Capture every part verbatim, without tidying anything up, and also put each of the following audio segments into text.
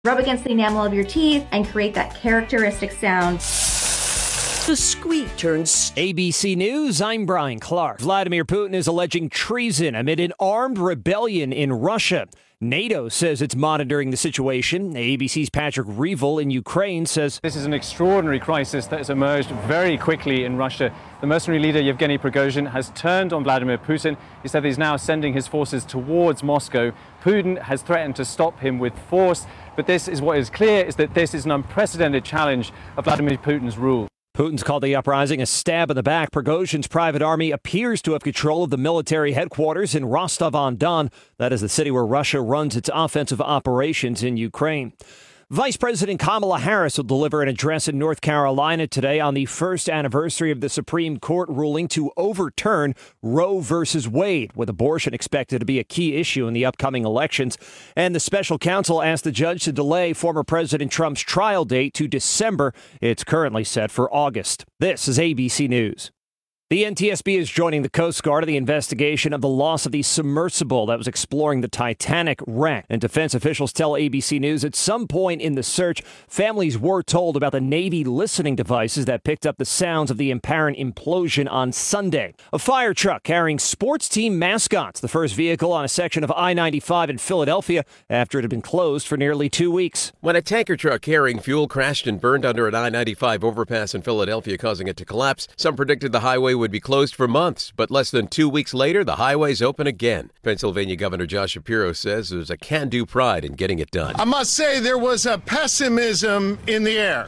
Rub against the enamel of your teeth and create that characteristic sound. The squeak turns. A B C News, I'm Brian Clark. Vladimir Putin is alleging treason amid an armed rebellion in Russia. NATO says it's monitoring the situation. A B C's Patrick Reevell in Ukraine says this is an extraordinary crisis that has emerged very quickly in Russia. The mercenary leader Yevgeny Prigozhin has turned on Vladimir Putin. He said he's now sending his forces towards Moscow. Putin has threatened to stop him with force. But this is what is clear, is that this is an unprecedented challenge of Vladimir Putin's rule. Putin's called the uprising a stab in the back. Prigozhin's private army appears to have control of the military headquarters in Rostov-on-Don. That is the city where Russia runs its offensive operations in Ukraine. Vice President Kamala Harris will deliver an address in North Carolina today on the first anniversary of the Supreme Court ruling to overturn Roe versus Wade, with abortion expected to be a key issue in the upcoming elections. And the special counsel asked the judge to delay former President Trump's trial date to December. It's currently set for August. This is A B C News. The N T S B is joining the Coast Guard in the investigation of the loss of the submersible that was exploring the Titanic wreck. And defense officials tell A B C News at some point in the search, families were told about the Navy listening devices that picked up the sounds of the apparent implosion on Sunday. A fire truck carrying sports team mascots, the first vehicle on a section of I ninety-five in Philadelphia after it had been closed for nearly two weeks. When a tanker truck carrying fuel crashed and burned under an I ninety-five overpass in Philadelphia, causing it to collapse, some predicted the highway would be closed for months, but less than two weeks later, the highway's open again. Pennsylvania Governor Josh Shapiro says there's a can-do pride in getting it done. I must say there was a pessimism in the air,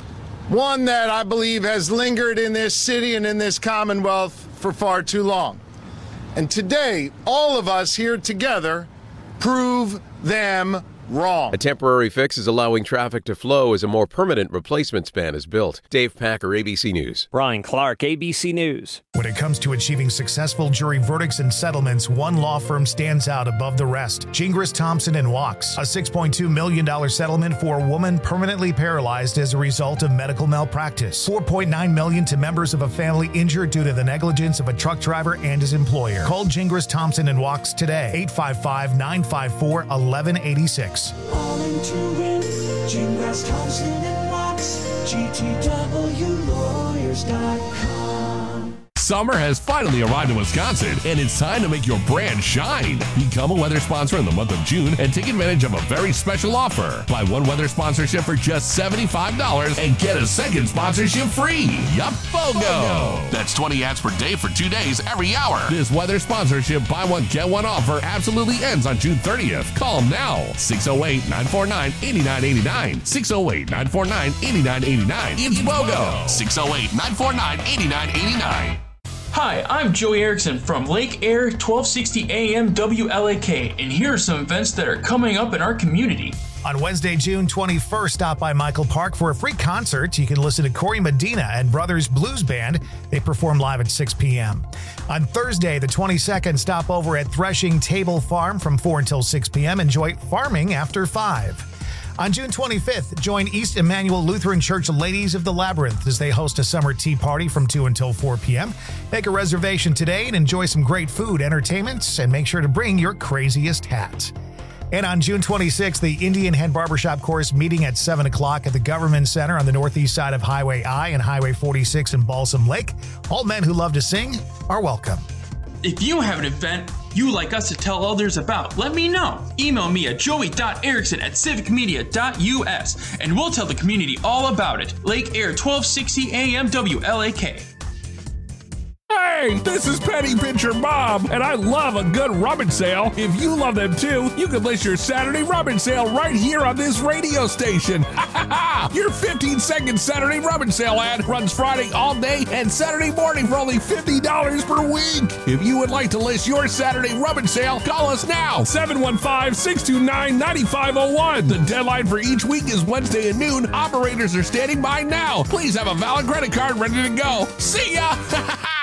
one that I believe has lingered in this city and in this Commonwealth for far too long. And today, all of us here together prove them wrong. A temporary fix is allowing traffic to flow as a more permanent replacement span is built. Dave Packer, A B C News. Brian Clark, A B C News. When it comes to achieving successful jury verdicts and settlements, one law firm stands out above the rest. Gingras, Thompson and Wachs. A six point two million dollars settlement for a woman permanently paralyzed as a result of medical malpractice. four point nine million dollars to members of a family injured due to the negligence of a truck driver and his employer. Call Gingras, Thompson and Wachs today. eight five five, nine five four, one one eight six. All in to win, Gingras, Thompson and Wachs, G T W lawyers dot com. Summer has finally arrived in Wisconsin, and it's time to make your brand shine. Become a weather sponsor in the month of June and take advantage of a very special offer. Buy one weather sponsorship for just seventy-five dollars and get a second sponsorship free. Yup, BOGO! That's twenty ads per day for two days every hour. This weather sponsorship buy one, get one offer absolutely ends on June thirtieth. Call them now. six oh eight, nine four nine, eight nine eight nine. six oh eight, nine four nine, eight nine eight nine. It's BOGO! six oh eight, nine four nine, eight nine eight nine. Hi, I'm Joey Erickson from Lake Air twelve sixty A M W L A K, and here are some events that are coming up in our community. On Wednesday, June twenty-first, stop by Michael Park for a free concert. You can listen to Corey Medina and Brothers Blues Band. They perform live at six p.m. On Thursday, the twenty-second, stop over at Threshing Table Farm from four until six p.m. Enjoy farming after five. On June twenty-fifth, join East Emmanuel Lutheran Church Ladies of the Labyrinth as they host a summer tea party from two until four p.m. Make a reservation today and enjoy some great food, entertainments, and make sure to bring your craziest hat. And on June twenty-sixth, the Indian Head Barbershop Course meeting at seven o'clock at the Government Center on the northeast side of Highway I and Highway forty-six in Balsam Lake. All men who love to sing are welcome. If you have an event you'd like us to tell others about, let me know. Email me at joey dot erickson at civic media dot u s and we'll tell the community all about it. Lake Air twelve sixty A M W L A K. Hey, this is Penny Pincher Bob, and I love a good rummage sale. If you love them too, you can list your Saturday rummage sale right here on this radio station. Ha ha ha! Your fifteen second Saturday rummage sale ad runs Friday all day and Saturday morning for only fifty dollars per week. If you would like to list your Saturday rummage sale, call us now, seven one five, six two nine, nine five zero one. The deadline for each week is Wednesday at noon. Operators are standing by now. Please have a valid credit card ready to go. See ya! Ha ha ha!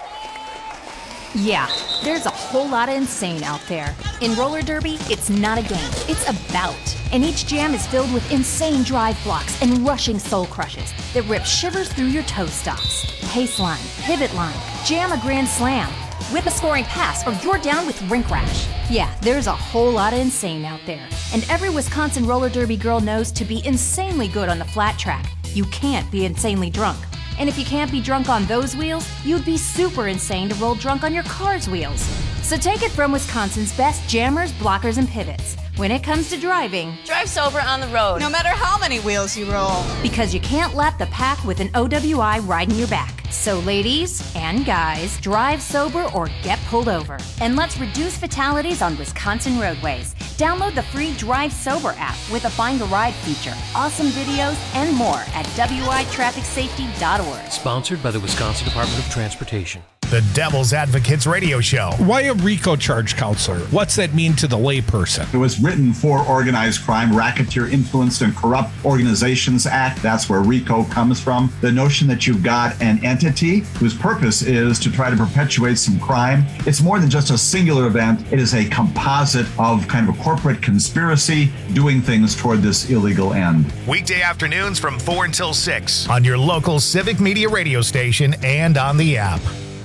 Yeah, there's a whole lot of insane out there. In roller derby, it's not a game, it's a bout. And each jam is filled with insane drive blocks and rushing soul crushes that rip shivers through your toe stops. Pace line, pivot line, jam a grand slam. whip a scoring pass, or you're down with rink rash. Yeah, there's a whole lot of insane out there. And every Wisconsin roller derby girl knows to be insanely good on the flat track, you can't be insanely drunk. And if you can't be drunk on those wheels, you'd be super insane to roll drunk on your car's wheels. So take it from Wisconsin's best jammers, blockers, and pivots. When it comes to driving, drive sober on the road, no matter how many wheels you roll. Because you can't lap the pack with an O W I riding your back. So ladies and guys, drive sober or get pulled over. And let's reduce fatalities on Wisconsin roadways. Download the free Drive Sober app with a Find a Ride feature, awesome videos, and more at W I traffic safety dot org. Sponsored by the Wisconsin Department of Transportation. The Devil's Advocates Radio Show. Why a RICO charge counselor? What's that mean to the layperson? It was written for Organized Crime, Racketeer Influenced and Corrupt Organizations Act. That's where RICO comes from. The notion that you've got an entity whose purpose is to try to perpetuate some crime. It's more than just a singular event. It is a composite of kind of a corporate conspiracy doing things toward this illegal end. Weekday afternoons from four until six on your local Civic Media radio station and on the app.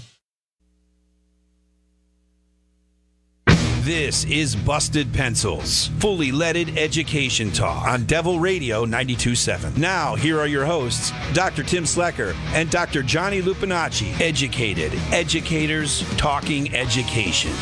This is Busted Pencils, fully leaded education talk on Devil Radio ninety-two point seven. Now, here are your hosts, Doctor Tim Slecker and Doctor Johnny Lupinacci. Educated educators talking education.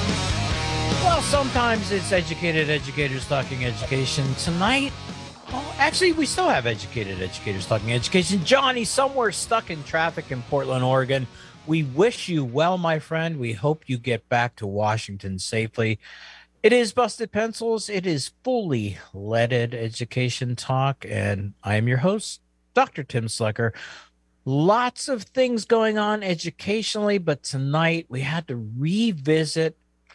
Well, sometimes it's educated educators talking education. Tonight, oh, actually, we still have educated educators talking education. Johnny, somewhere stuck in traffic in Portland, Oregon. We wish you well, my friend. We hope you get back to Washington safely. It is Busted Pencils. It is fully leaded education talk, and I am your host, Doctor Tim Slecker. Lots of things going on educationally, but tonight we had to revisit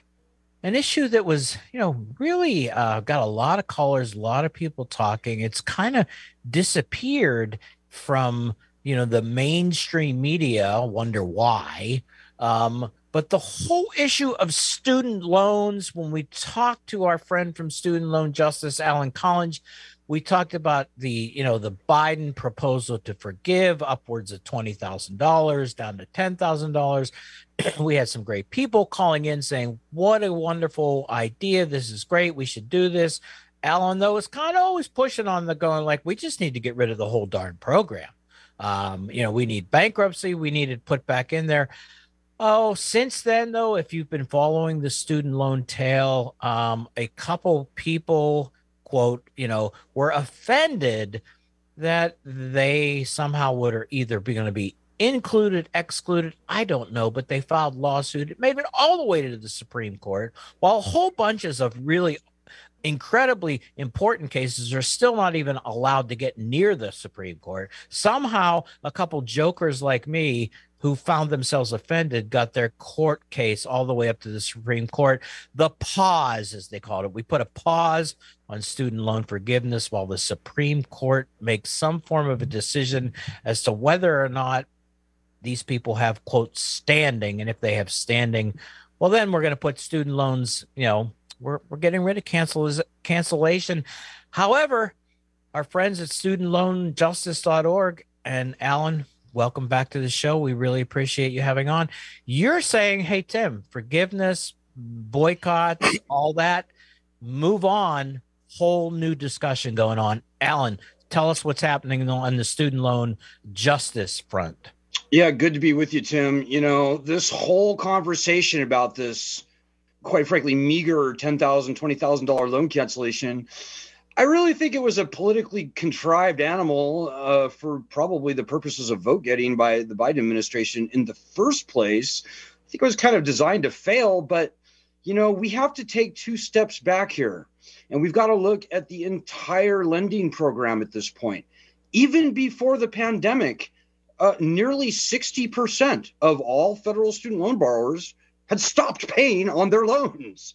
an issue that was, you know, really uh, got a lot of callers, a lot of people talking. It's kind of disappeared from, you know, the mainstream media. Wonder why. Um, but the whole issue of student loans, when we talked to our friend from Student Loan Justice, Alan Collins, we talked about the, you know, the Biden proposal to forgive upwards of twenty thousand dollars down to ten thousand dollars. We had some great people calling in saying, what a wonderful idea. This is great. We should do this. Alan, though, is kind of always pushing on the going like, we just need to get rid of the whole darn program. Um, you know, we need bankruptcy. We need it put back in there. Oh, since then, though, if you've been following the student loan tale, um, a couple people, quote, you know, were offended that they somehow would or either be going to be included, excluded. I don't know, but they filed lawsuit. It made it all the way to the Supreme Court, while whole bunches of really incredibly important cases are still not even allowed to get near the Supreme Court. Somehow, a couple jokers like me who found themselves offended got their court case all the way up to the Supreme Court. The pause, as they called it. We put a pause on student loan forgiveness while the Supreme Court makes some form of a decision as to whether or not these people have, quote, standing. And if they have standing, well, then we're going to put student loans, you know, We're we're getting rid of cancel cancellation. However, our friends at student loan justice dot org, and Alan, welcome back to the show. We really appreciate you having on. You're saying, hey, Tim, forgiveness, boycotts, all that, move on, whole new discussion going on. Alan, tell us what's happening on the student loan justice front. Yeah, good to be with you, Tim. You know, this whole conversation about this, quite frankly, meager ten thousand dollars, twenty thousand dollars loan cancellation, I really think it was a politically contrived animal uh, for probably the purposes of vote getting by the Biden administration in the first place. I think it was kind of designed to fail, but, you know, we have to take two steps back here, and we've got to look at the entire lending program at this point. Even before the pandemic, uh, nearly sixty percent of all federal student loan borrowers had stopped paying on their loans.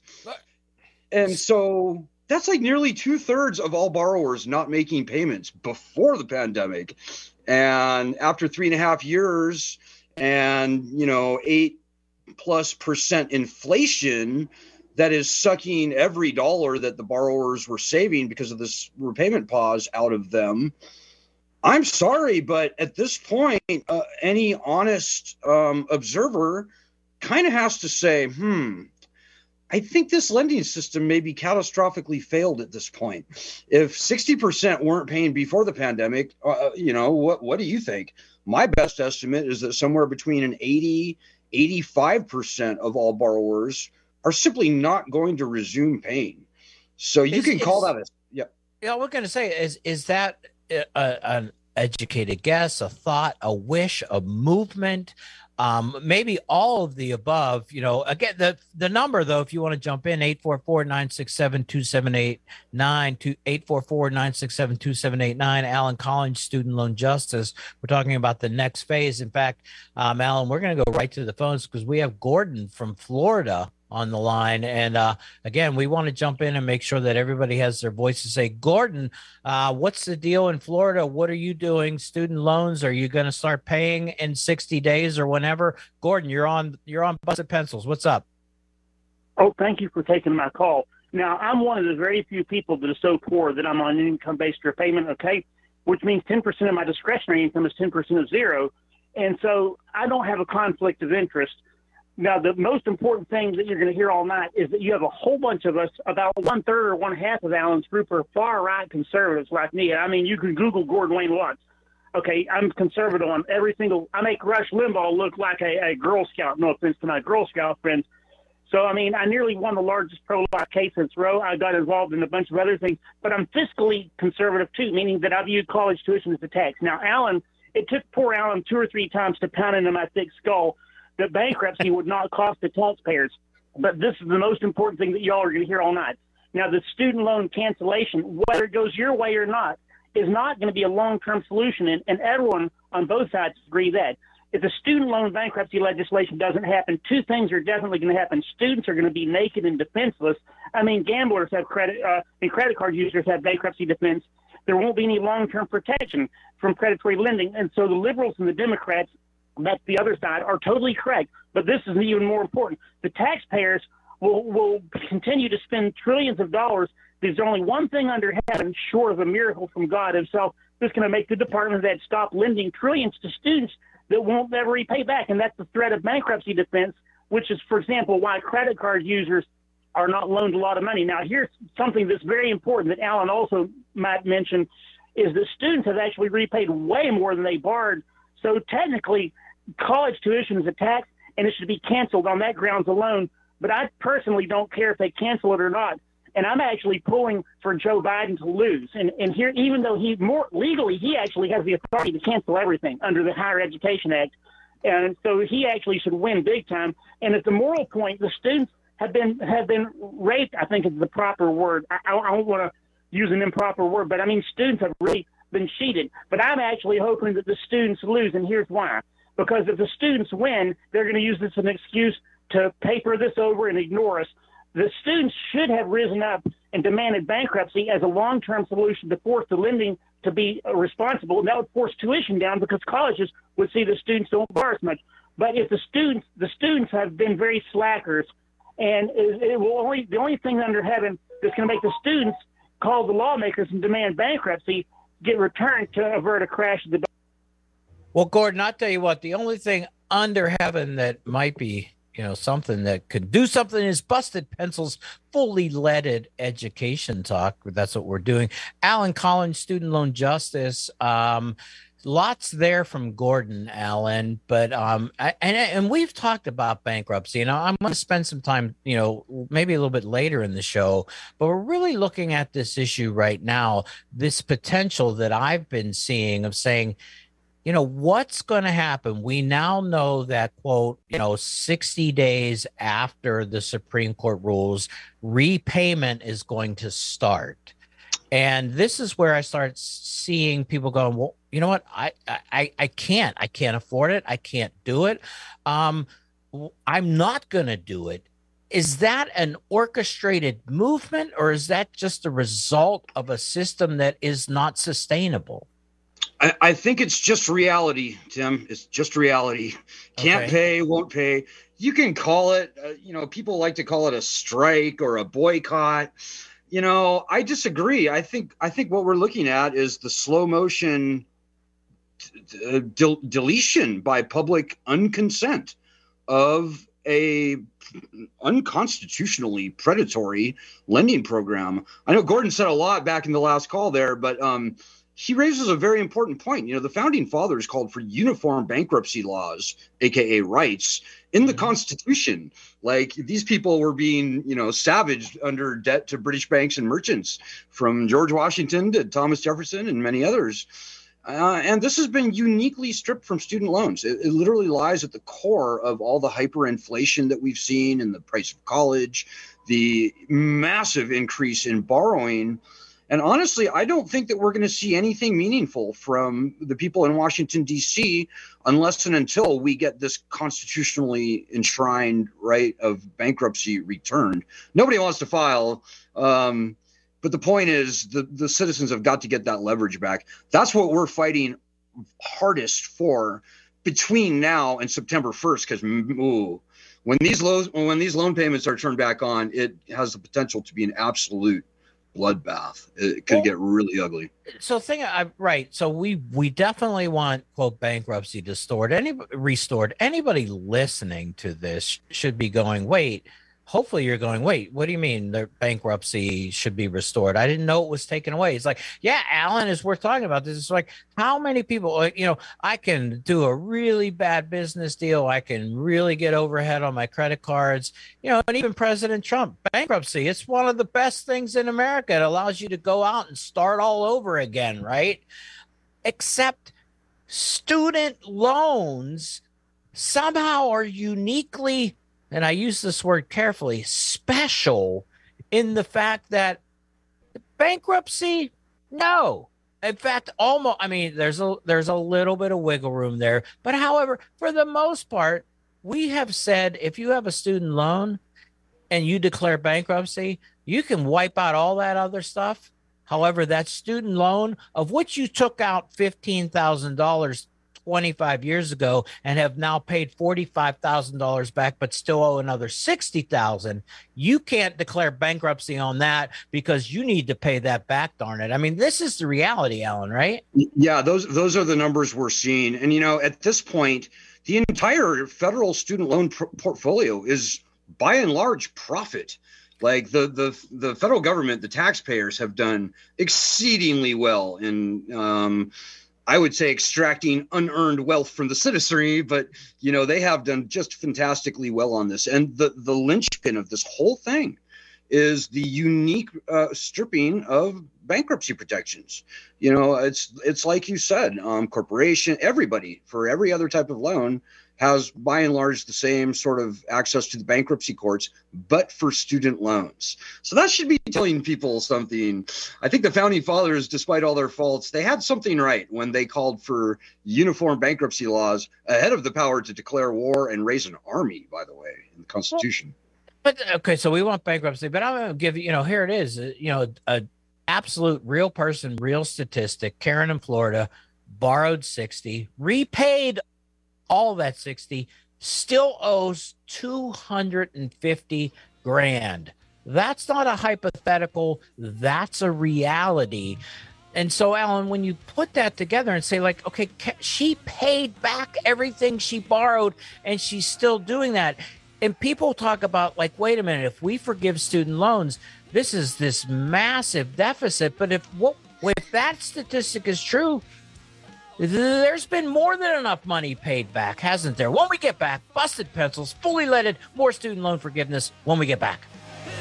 And so that's like nearly two thirds of all borrowers not making payments before the pandemic. And after three and a half years and, you know, eight plus percent inflation that is sucking every dollar that the borrowers were saving because of this repayment pause out of them. I'm sorry, but at this point, uh, any honest um, observer kind of has to say, hmm, I think this lending system may be catastrophically failed at this point. If sixty percent weren't paying before the pandemic, uh, you know, what, what do you think? My best estimate is that somewhere between an eighty, eighty-five percent of all borrowers are simply not going to resume paying. So you Is- can call is- that a, yeah. Yeah, we're going to say is is that a, an educated guess, a thought, a wish, a movement, um, maybe all of the above? You know, again, the the number though, if you want to jump in, eight four four, nine six seven, two seven eight nine, eight four four, nine six seven, two seven eight nine. Alan Collins, Student Loan Justice. We're talking about the next phase. In fact, um, Alan, we're going to go right to the phones because we have Gordon from Florida on the line. And uh, again, we want to jump in and make sure that everybody has their voice to say. Gordon, uh, what's the deal in Florida? What are you doing? Student loans? Are you going to start paying in sixty days or whenever? Gordon, you're on you're on Busted Pencils. What's up? Oh, thank you for taking my call. Now, I'm one of the very few people that is so poor that I'm on an income-based repayment, okay, which means ten percent of my discretionary income is ten percent of zero. And so I don't have a conflict of interest. Now, the most important thing that you're going to hear all night is that you have a whole bunch of us, about one third or one half of Alan's group are far right conservatives like me. I mean, you can Google Gordon Wayne Watts. Okay, I'm conservative on every single, I make Rush Limbaugh look like a, a Girl Scout, no offense to my Girl Scout friends. So, I mean, I nearly won the largest pro-life case since Roe. I got involved in a bunch of other things, but I'm fiscally conservative too, meaning that I view college tuition as a tax. Now, Alan, it took poor Alan two or three times to pound into my thick skull that bankruptcy would not cost the taxpayers. But this is the most important thing that y'all are going to hear all night. Now, the student loan cancellation, whether it goes your way or not, is not going to be a long-term solution, and, and everyone on both sides agree that. If the student loan bankruptcy legislation doesn't happen, two things are definitely going to happen. Students are going to be naked and defenseless. I mean, gamblers have credit, uh, and credit card users have bankruptcy defense. There won't be any long-term protection from predatory lending, and so the liberals and the Democrats, that's the other side, are totally correct. But this is even more important. The taxpayers will, will continue to spend trillions of dollars. There's only one thing under heaven, short of a miracle from God himself, that's going to make the Department of Ed stop lending trillions to students that won't ever repay back. And that's the threat of bankruptcy defense, which is, for example, why credit card users are not loaned a lot of money. Now, here's something that's very important that Alan also might mention, is that students have actually repaid way more than they borrowed. So technically, college tuition is a tax, and it should be canceled on that grounds alone. But I personally don't care if they cancel it or not. And I'm actually pulling for Joe Biden to lose. And, and here, even though he more legally, he actually has the authority to cancel everything under the Higher Education Act. And so he actually should win big time. And at the moral point, the students have been have been raped, I think is the proper word. I, I don't want to use an improper word, but I mean, students have really been cheated. But I'm actually hoping that the students lose, and here's why. Because if the students win, they're going to use this as an excuse to paper this over and ignore us. The students should have risen up and demanded bankruptcy as a long-term solution to force the lending to be responsible, and that would force tuition down because colleges would see the students don't borrow as much. But if the students, the students have been very slackers, and it, it will only the only thing under heaven that's going to make the students call the lawmakers and demand bankruptcy get returned to avert a crash of the. Well, Gordon, I'll tell you what, the only thing under heaven that might be, you know, something that could do something is Busted Pencils fully leaded education talk. That's what we're doing. Alan Collins, Student Loan Justice. Um, lots there from Gordon, Alan, but um, I, and and we've talked about bankruptcy, and I'm going to spend some time, you know, maybe a little bit later in the show, but we're really looking at this issue right now, this potential that I've been seeing of saying, you know, what's going to happen? We now know that, quote, you know, sixty days after the Supreme Court rules, repayment is going to start. And this is where I start seeing people going, well, you know what? I, I, I can't. I can't afford it. I can't do it. Um, I'm not going to do it. Is that an orchestrated movement, or is that just a result of a system that is not sustainable? I, I think it's just reality, Tim. It's just reality. Can't Okay. pay, won't pay. You can call it, uh, you know, people like to call it a strike or a boycott. You know, I disagree. I think I think what we're looking at is the slow motion uh, del- deletion by public unconsent of a unconstitutionally predatory lending program. I know Gordon said a lot back in the last call there, but um, he raises a very important point. You know, the founding fathers called for uniform bankruptcy laws, A K A rights, in the Constitution. Like, these people were being, you know, savaged under debt to British banks and merchants, from George Washington to Thomas Jefferson and many others. Uh, and this has been uniquely stripped from student loans. It, it literally lies at the core of all the hyperinflation that we've seen in the price of college, the massive increase in borrowing. And honestly, I don't think that we're going to see anything meaningful from the people in Washington, D C, unless and until we get this constitutionally enshrined right of bankruptcy returned. Nobody wants to file. Um, but the point is, the, the citizens have got to get that leverage back. That's what we're fighting hardest for between now and September first, because when these loans, when these loan payments are turned back on, it has the potential to be an absolute bloodbath. It could well, get really ugly. So thing I right. So we we definitely want, quote, bankruptcy restored. Any restored. Anybody listening to this should be going, wait, hopefully you're going, wait, what do you mean the bankruptcy should be restored? I didn't know it was taken away. It's like, yeah, Alan, is we're talking about this. It's like, how many people, you know, I can do a really bad business deal. I can really get overhead on my credit cards, you know, and even President Trump, bankruptcy, it's one of the best things in America. It allows you to go out and start all over again, right? Except student loans somehow are uniquely, and I use this word carefully, special in the fact that bankruptcy, no. In fact, almost, I mean, there's a there's a little bit of wiggle room there. But however, for the most part, we have said if you have a student loan and you declare bankruptcy, you can wipe out all that other stuff. However, that student loan, of which you took out fifteen thousand dollars twenty-five years ago and have now paid forty-five thousand dollars back, but still owe another sixty thousand dollars, you can't declare bankruptcy on that because you need to pay that back, darn it. I mean, this is the reality, Alan, right? Yeah, those those are the numbers we're seeing. And, you know, at this point, the entire federal student loan pr- portfolio is by and large profit. Like the, the the federal government, the taxpayers have done exceedingly well in um I would say extracting unearned wealth from the citizenry, but, you know, they have done just fantastically well on this. And the, the linchpin of this whole thing is the unique uh, stripping of bankruptcy protections. You know, it's it's like you said, um, corporation, everybody, for every other type of loan, has by and large the same sort of access to the bankruptcy courts, but for student loans. So that should be telling people something. I think the founding fathers, despite all their faults, they had something right when they called for uniform bankruptcy laws ahead of the power to declare war and raise an army, by the way, in the Constitution. But okay, so we want bankruptcy, but I'm going to give you, you know, here it is, you know, a absolute real person, real statistic. Karen in Florida borrowed sixty, repaid all that sixty, still owes two hundred fifty grand. That's not a hypothetical. That's a reality. And so, Alan, when you put that together and say, like, okay, she paid back everything she borrowed and she's still doing that. And people talk about, like, wait a minute, if we forgive student loans, this is this massive deficit. But if what if that statistic is true, there's been more than enough money paid back, hasn't there? When we get back, Busted Pencils, fully leaded, more student loan forgiveness when we get back.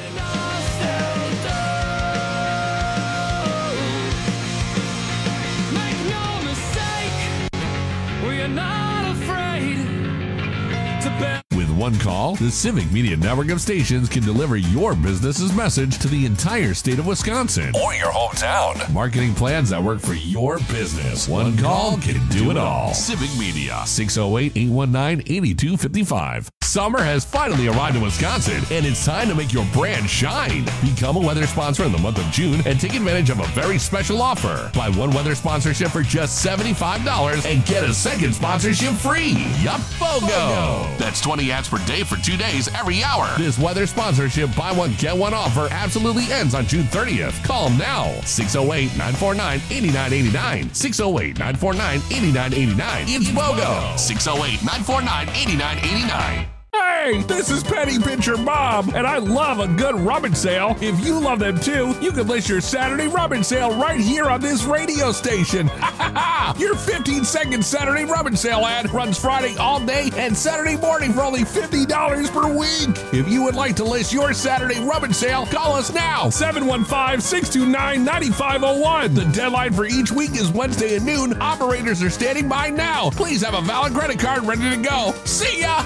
With one call, the Civic Media Network of stations can deliver your business's message to the entire state of Wisconsin or your hometown. Marketing plans that work for your business. One call can do it all. Civic Media, six oh eight, eight one nine, eight two five five. Summer has finally arrived in Wisconsin, and it's time to make your brand shine. Become a weather sponsor in the month of June and take advantage of a very special offer. Buy one weather sponsorship for just seventy-five dollars and get a second sponsorship free. Yup, BOGO. That's twenty ads per day for two days every hour. This weather sponsorship buy one, get one offer absolutely ends on June thirtieth. Call them now. six oh eight, nine four nine, eight nine eight nine. six oh eight, nine four nine, eight nine eight nine. It's BOGO. six oh eight, nine four nine, eight nine eight nine. Hey! Hey, this is Penny Pincher Bob, and I love a good rummage sale. If you love them too, you can list your Saturday rummage sale right here on this radio station. Ha ha ha! Your fifteen second Saturday rummage sale ad runs Friday all day and Saturday morning for only fifty dollars per week. If you would like to list your Saturday rummage sale, call us now, seven one five, six two nine, nine five zero one. The deadline for each week is Wednesday at noon. Operators are standing by now. Please have a valid credit card ready to go. See ya!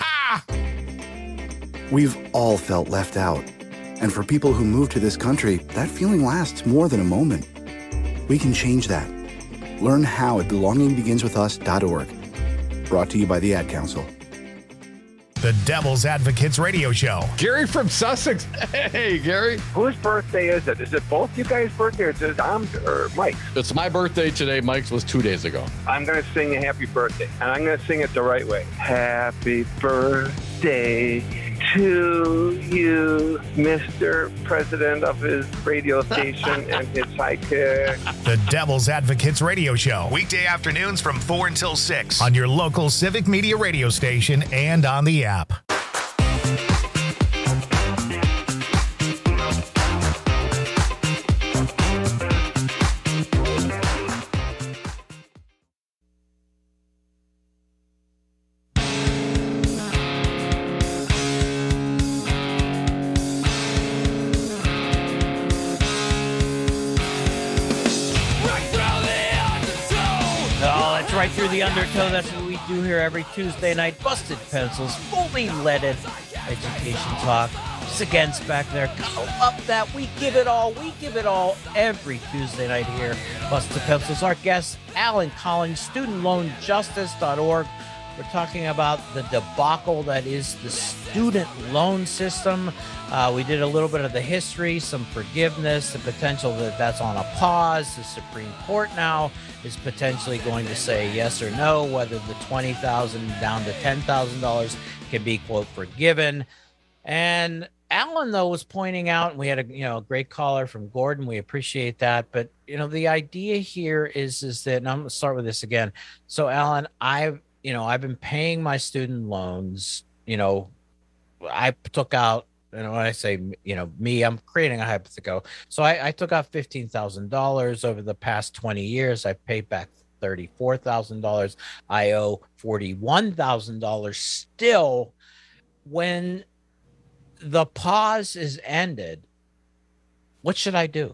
We've all felt left out. And for people who move to this country, that feeling lasts more than a moment. We can change that. Learn how at belonging begins with us dot org. Brought to you by the Ad Council. The Devil's Advocates Radio Show. Gary from Sussex. Hey, Gary. Whose birthday is it? Is it both you guys' birthday or is it um, or Mike's? It's my birthday today. Mike's was two days ago. I'm going to sing a happy birthday, and I'm going to sing it the right way. Happy birthday to you, Mister President of his radio station and his sidekick. The Devil's Advocates Radio Show. Weekday afternoons from four until six on your local Civic Media radio station and on the app. Right through the undertow. That's what we do here every Tuesday night. Busted Pencils, fully leaded education talk. Just against back there. Go up that. We give it all. We give it all every Tuesday night here. Busted Pencils. Our guest, Alan Collins, student loan justice dot org. We're talking about the debacle that is the student loan system. Uh, we did a little bit of the history, some forgiveness, the potential that that's on a pause. The Supreme Court now is potentially going to say yes or no, whether the twenty thousand dollars down to ten thousand dollars can be, quote, forgiven. And Alan, though, was pointing out, and we had a you know a great caller from Gordon. We appreciate that. But, you know, the idea here is, is that, and I'm going to start with this again. So, Alan, I've, you know, I've been paying my student loans. You know, I took out, you know, when I say, you know, me, I'm creating a hypothetical. So I, I took out fifteen thousand dollars over the past twenty years. I paid back thirty-four thousand dollars. I owe forty-one thousand dollars still. When the pause is ended, what should I do?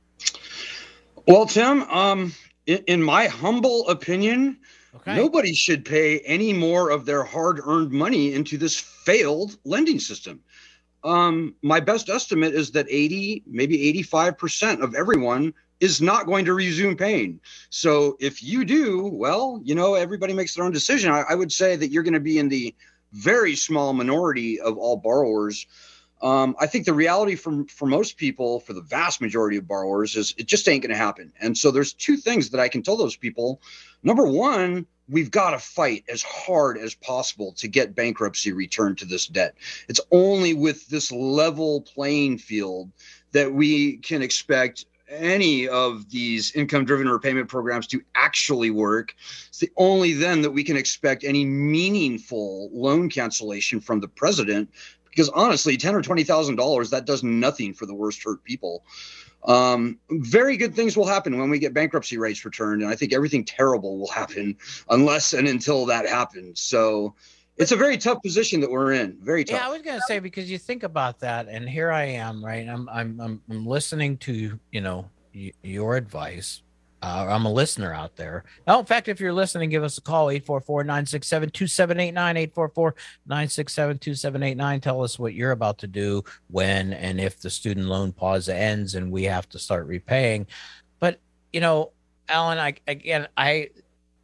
Well, Tim, um, in, in my humble opinion, okay, nobody should pay any more of their hard-earned money into this failed lending system. Um, my best estimate is that eighty, maybe eighty-five percent of everyone is not going to resume paying. So if you do, well, you know, everybody makes their own decision. I, I would say that you're going to be in the very small minority of all borrowers. Um, I think the reality for, for most people, for the vast majority of borrowers, is it just ain't going to happen. And so there's two things that I can tell those people. Number one, we've got to fight as hard as possible to get bankruptcy returned to this debt. It's only with this level playing field that we can expect any of these income-driven repayment programs to actually work. It's the only then that we can expect any meaningful loan cancellation from the president. Because honestly, ten or twenty thousand dollars, that does nothing for the worst hurt people. Um, very good things will happen when we get bankruptcy rates returned, and I think everything terrible will happen unless and until that happens. So it's a very tough position that we're in. Very tough. Yeah, I was gonna say, because you think about that, and here I am, right? I'm I'm I'm, I'm listening to you know y- your advice. Uh, I'm a listener out there. Oh, in fact, if you're listening, give us a call, eight four four, nine six seven, two seven eight nine, eight four four, nine six seven, two seven eight nine. Tell us what you're about to do when and if the student loan pause ends and we have to start repaying. But, you know, Alan, I, again, I,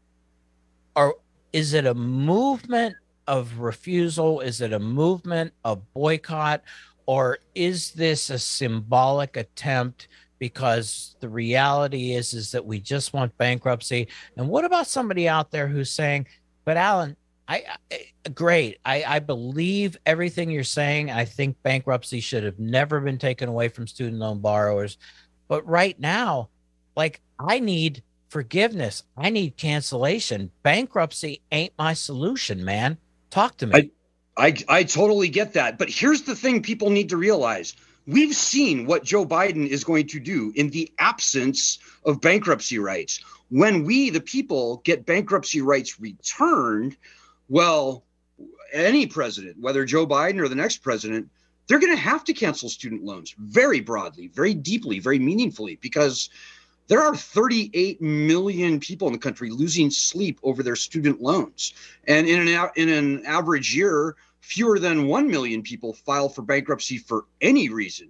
or is it a movement of refusal? Is it a movement of boycott? Or is this a symbolic attempt? Because the reality is, is that we just want bankruptcy. And what about somebody out there who's saying, but Alan, I, I great. I, I believe everything you're saying. I think bankruptcy should have never been taken away from student loan borrowers. But right now, like, I need forgiveness. I need cancellation. Bankruptcy ain't my solution, man. Talk to me. I- I, I totally get that. But here's the thing people need to realize. We've seen what Joe Biden is going to do in the absence of bankruptcy rights. When we, the people, get bankruptcy rights returned, well, any president, whether Joe Biden or the next president, they're going to have to cancel student loans very broadly, very deeply, very meaningfully, because there are thirty-eight million people in the country losing sleep over their student loans. And in an, in an average year, fewer than one million people file for bankruptcy for any reason.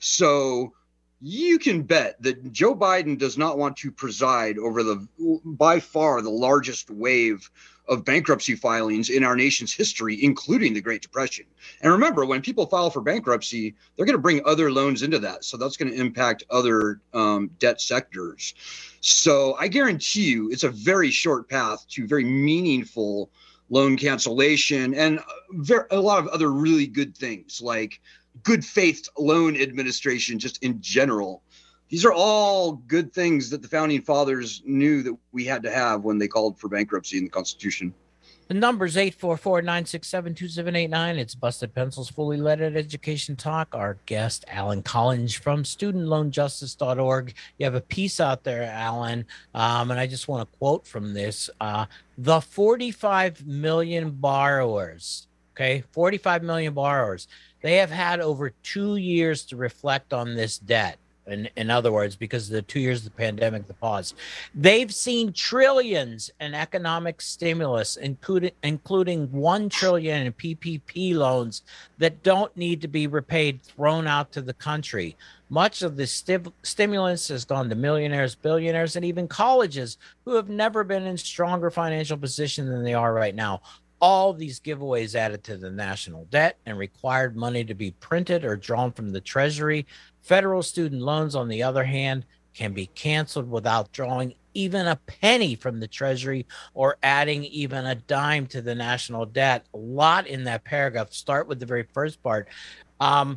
So you can bet that Joe Biden does not want to preside over the, by far, the largest wave of bankruptcy filings in our nation's history, including the Great Depression. And remember, when people file for bankruptcy, they're going to bring other loans into that. So that's going to impact other um, debt sectors. So I guarantee you it's a very short path to very meaningful loan cancellation and very, a lot of other really good things like good faith loan administration just in general. These are all good things that the founding fathers knew that we had to have when they called for bankruptcy in the Constitution. The number's eight four four, nine six seven, two seven eight nine. It's Busted Pencils Fully Leaded Education Talk. Our guest, Alan Collins from student loan justice dot org. You have a piece out there, Alan, um, and I just want to quote from this. Uh, the forty-five million borrowers, okay, forty-five million borrowers, they have had over two years to reflect on this debt. In, in other words, because of the two years of the pandemic, the pause, they've seen trillions in economic stimulus, including including one trillion in P P P loans that don't need to be repaid, thrown out to the country. Much of the sti- stimulus has gone to millionaires, billionaires, and even colleges who have never been in stronger financial position than they are right now. All these giveaways added to the national debt and required money to be printed or drawn from the Treasury. Federal student loans, on the other hand, can be canceled without drawing even a penny from the Treasury or adding even a dime to the national debt. A lot in that paragraph. Start with the very first part. Um,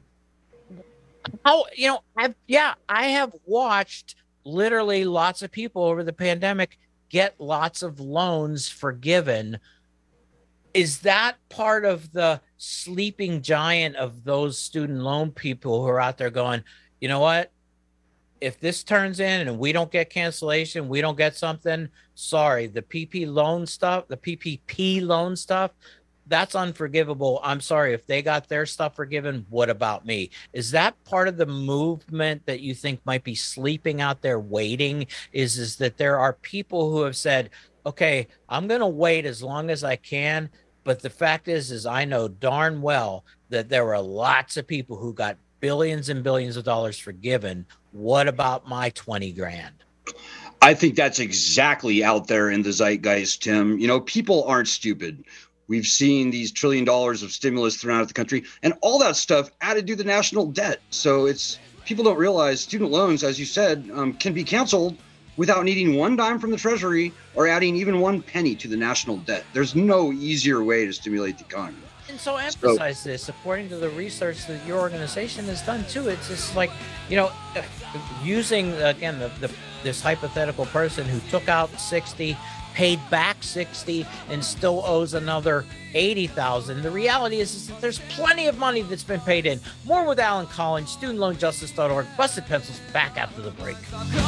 how, you know, I've, yeah, I have watched literally lots of people over the pandemic get lots of loans forgiven. Is that part of the sleeping giant of those student loan people who are out there going, you know what? If this turns in and we don't get cancellation, we don't get something, sorry, the P P loan stuff, the P P P loan stuff, that's unforgivable. I'm sorry. If they got their stuff forgiven, what about me? Is that part of the movement that you think might be sleeping out there waiting? Is, is that there are people who have said, okay, I'm going to wait as long as I can. But the fact is, is I know darn well that there were lots of people who got billions and billions of dollars forgiven. What about my twenty grand? I think that's exactly out there in the zeitgeist, Tim. You know, people aren't stupid. We've seen these trillion dollars of stimulus thrown out of the country, and all that stuff added to the national debt. So it's people don't realize student loans, as you said, um, can be canceled without needing one dime from the Treasury or adding even one penny to the national debt. There's no easier way to stimulate the economy. And so emphasize so, this, according to the research that your organization has done too. It's just like, you know, using, again, the, the this hypothetical person who took out sixty, paid back sixty, and still owes another eighty thousand. The reality is, is that there's plenty of money that's been paid in. More with Alan Collins, student loan justice dot org. Busted Pencils, back after the break.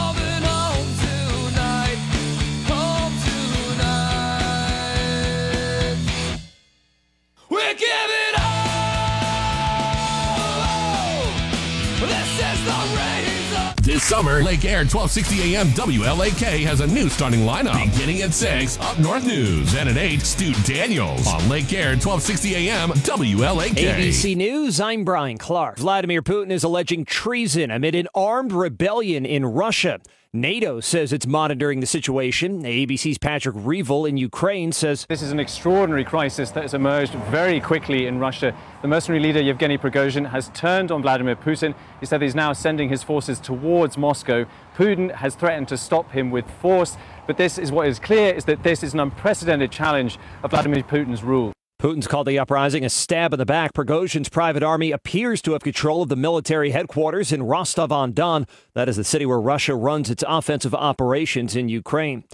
We're giving all. This is the razor. This summer, Lake Air twelve sixty A M W L A K has a new starting lineup. Beginning at six, Up North News. And at eight, Stu Daniels. On Lake Air twelve sixty A M W L A K. A B C News, I'm Brian Clark. Vladimir Putin is alleging treason amid an armed rebellion in Russia. NATO says it's monitoring the situation. A B C's Patrick Revel in Ukraine says this is an extraordinary crisis that has emerged very quickly in Russia. The mercenary leader Yevgeny Prigozhin has turned on Vladimir Putin. He said he's now sending his forces towards Moscow. Putin has threatened to stop him with force, but this is what is clear, is that this is an unprecedented challenge of Vladimir Putin's rule. Putin's called the uprising a stab in the back. Prigozhin's private army appears to have control of the military headquarters in Rostov-on-Don. That is the city where Russia runs its offensive operations in Ukraine.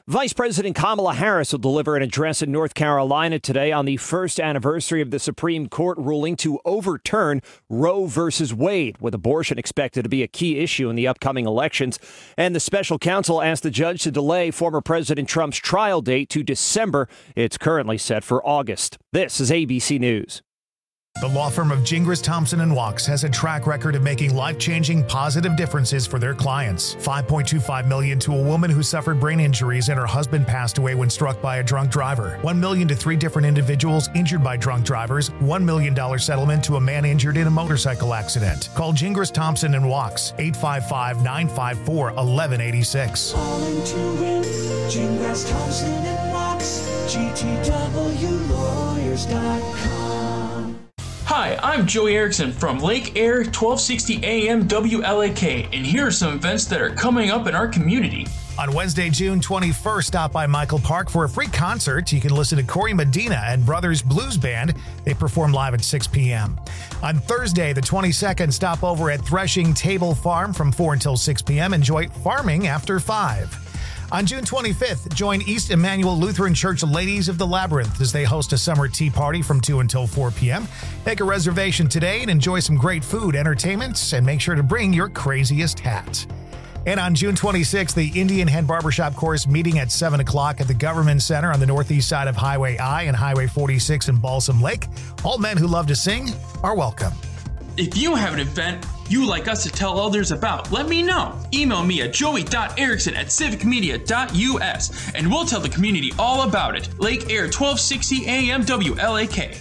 Vice President Kamala Harris will deliver an address in North Carolina today on the first anniversary of the Supreme Court ruling to overturn Roe versus Wade, with abortion expected to be a key issue in the upcoming elections. And the special counsel asked the judge to delay former President Trump's trial date to December. It's currently set for August. This is A B C News. The law firm of Gingras, Thompson and Wachs has a track record of making life-changing positive differences for their clients. five point two five million dollars to a woman who suffered brain injuries and her husband passed away when struck by a drunk driver. one million dollars to three different individuals injured by drunk drivers. one million dollars settlement to a man injured in a motorcycle accident. Call Gingras, Thompson and Wachs, eight five five, nine five four, one one eight six. Calling to win, Gingras, Thompson and Wachs, G T W lawyers dot com. Hi, I'm Joey Erickson from Lake Air twelve sixty A M W L A K, and here are some events that are coming up in our community. On Wednesday, June twenty-first, stop by Michael Park for a free concert. You can listen to Corey Medina and Brothers Blues Band. They perform live at six p.m. On Thursday, the twenty-second, stop over at Threshing Table Farm from four until six p.m. Enjoy farming after five. On June twenty-fifth, join East Emmanuel Lutheran Church Ladies of the Labyrinth as they host a summer tea party from two until four p.m. Make a reservation today and enjoy some great food, entertainment, and make sure to bring your craziest hat. And on June twenty-sixth, the Indian Head Barbershop Course meeting at seven o'clock at the Government Center on the northeast side of Highway I and Highway forty-six in Balsam Lake. All men who love to sing are welcome. If you have an event you'd like us to tell others about, let me know. Email me at joey dot erickson at civic media dot u s and we'll tell the community all about it. Lake Air twelve sixty A M W L A K.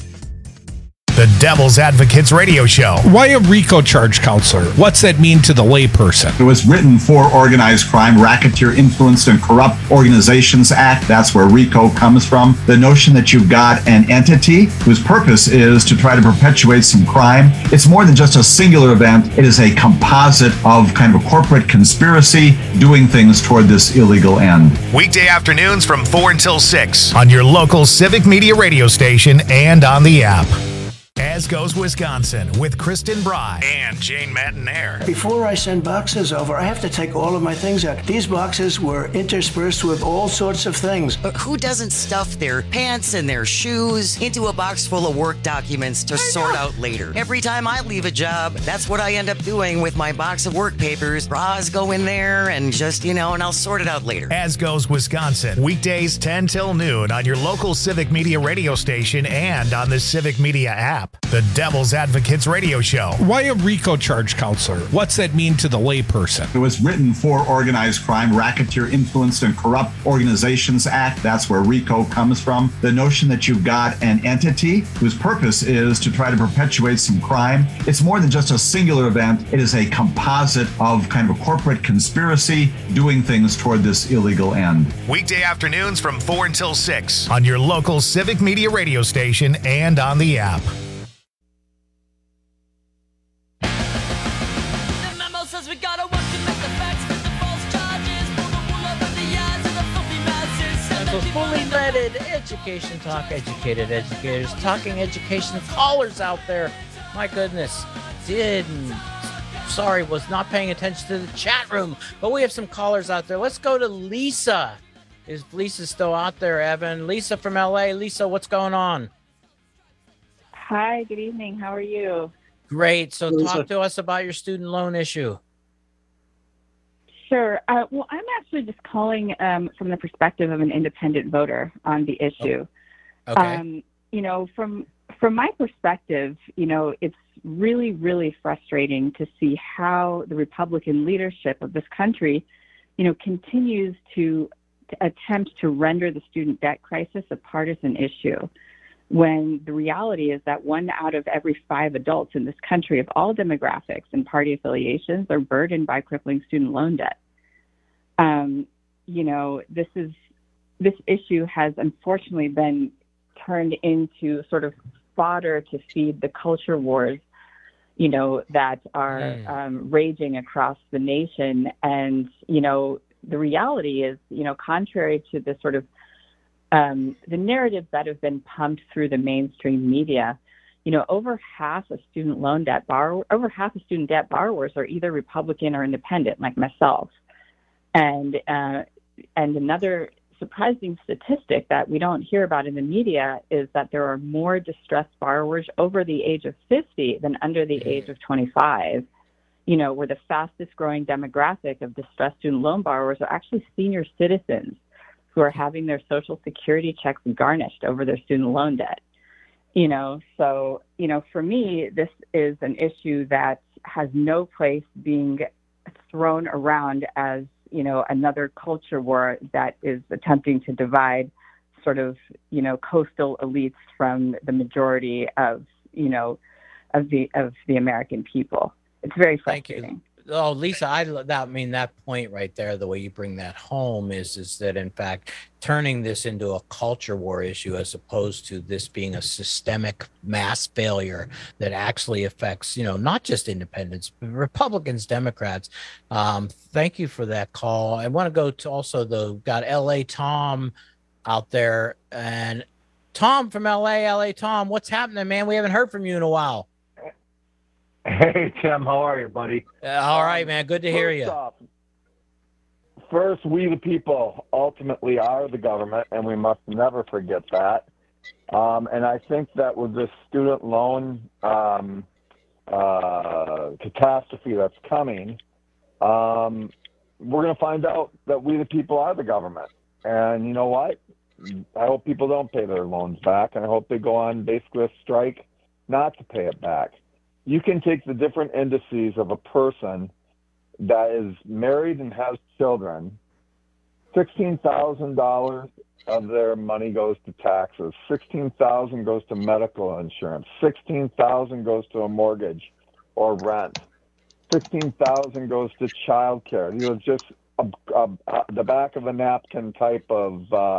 The Devil's Advocates Radio Show. Why a RICO charge, counselor? What's that mean to the layperson? It was written for Organized Crime, Racketeer Influenced and Corrupt Organizations Act. That's where RICO comes from. The notion that you've got an entity whose purpose is to try to perpetuate some crime. It's more than just a singular event. It is a composite of kind of a corporate conspiracy doing things toward this illegal end. Weekday afternoons from four until six on your local Civic Media radio station and on the app. As Goes Wisconsin with Kristen Bry and Jane Matinaire. Before I send boxes over, I have to take all of my things out. These boxes were interspersed with all sorts of things. But who doesn't stuff their pants and their shoes into a box full of work documents to sort out later? Every time I leave a job, that's what I end up doing with my box of work papers. Bras go in there and just, you know, and I'll sort it out later. As Goes Wisconsin, weekdays ten till noon on your local Civic Media radio station and on the Civic Media app. The Devil's Advocates Radio Show. Why a RICO charge, counselor? What's that mean to the layperson? It was written for Organized Crime, Racketeer Influenced and Corrupt Organizations Act. That's where RICO comes from. The notion that you've got an entity whose purpose is to try to perpetuate some crime. It's more than just a singular event. It is a composite of kind of a corporate conspiracy doing things toward this illegal end. Weekday afternoons from four until six on your local Civic Media radio station and on the app. So fully vetted education talk, educated educators, talking education, callers out there. My goodness, didn't, sorry, was not paying attention to the chat room, but we have some callers out there. Let's go to Lisa. Is Lisa still out there, Evan? Lisa from L A. Lisa, what's going on? Hi, good evening. How are you? Great. So talk to us about your student loan issue. Sure. Uh, well, I'm actually just calling um, from the perspective of an independent voter on the issue. Okay. Um, you know, from from my perspective, you know, it's really, really frustrating to see how the Republican leadership of this country, you know, continues to, to attempt to render the student debt crisis a partisan issue, when the reality is that one out of every five adults in this country of all demographics and party affiliations are burdened by crippling student loan debt. Um, you know, this is this issue has unfortunately been turned into sort of fodder to feed the culture wars, you know, that are mm. um, raging across the nation. And, you know, the reality is, you know, contrary to the sort of um, the narratives that have been pumped through the mainstream media, you know, over half of student loan debt borrower, over half of student debt borrowers are either Republican or independent, like myself. And, uh, and another surprising statistic that we don't hear about in the media is that there are more distressed borrowers over the age of fifty than under the age of twenty-five. You know, where the fastest growing demographic of distressed student loan borrowers are actually senior citizens who are having their Social Security checks garnished over their student loan debt. You know, so, you know, for me, this is an issue that has no place being thrown around as, you know, another culture war that is attempting to divide sort of, you know, coastal elites from the majority of, you know, of the of the American people. It's very frustrating. Oh, Lisa, I, that, I mean, that point right there, the way you bring that home is, is that, in fact, turning this into a culture war issue as opposed to this being a systemic mass failure that actually affects, you know, not just independents, but Republicans, Democrats. Um, thank you for that call. I want to go to also the, got L A Tom out there. And Tom from L A, L A Tom, what's happening, man? We haven't heard from you in a while. Hey, Tim, how are you, buddy? Uh, all right, man. Good to hear you. Off, first, we the people ultimately are the government, and we must never forget that. Um, and I think that with this student loan um, uh, catastrophe that's coming, um, we're going to find out that we the people are the government. And you know what? I hope people don't pay their loans back, and I hope they go on basically a strike not to pay it back. You can take the different indices of a person that is married and has children. sixteen thousand dollars of their money goes to taxes. sixteen thousand dollars goes to medical insurance. sixteen thousand dollars goes to a mortgage or rent. sixteen thousand dollars goes to child care. You know, just a, a, a, the back of a napkin type of uh,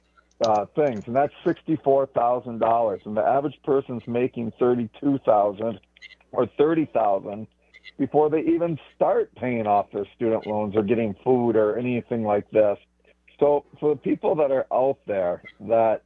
uh, things. And that's sixty-four thousand dollars. And the average person's making thirty-two thousand dollars or thirty thousand dollars before they even start paying off their student loans or getting food or anything like this. So for the people that are out there that,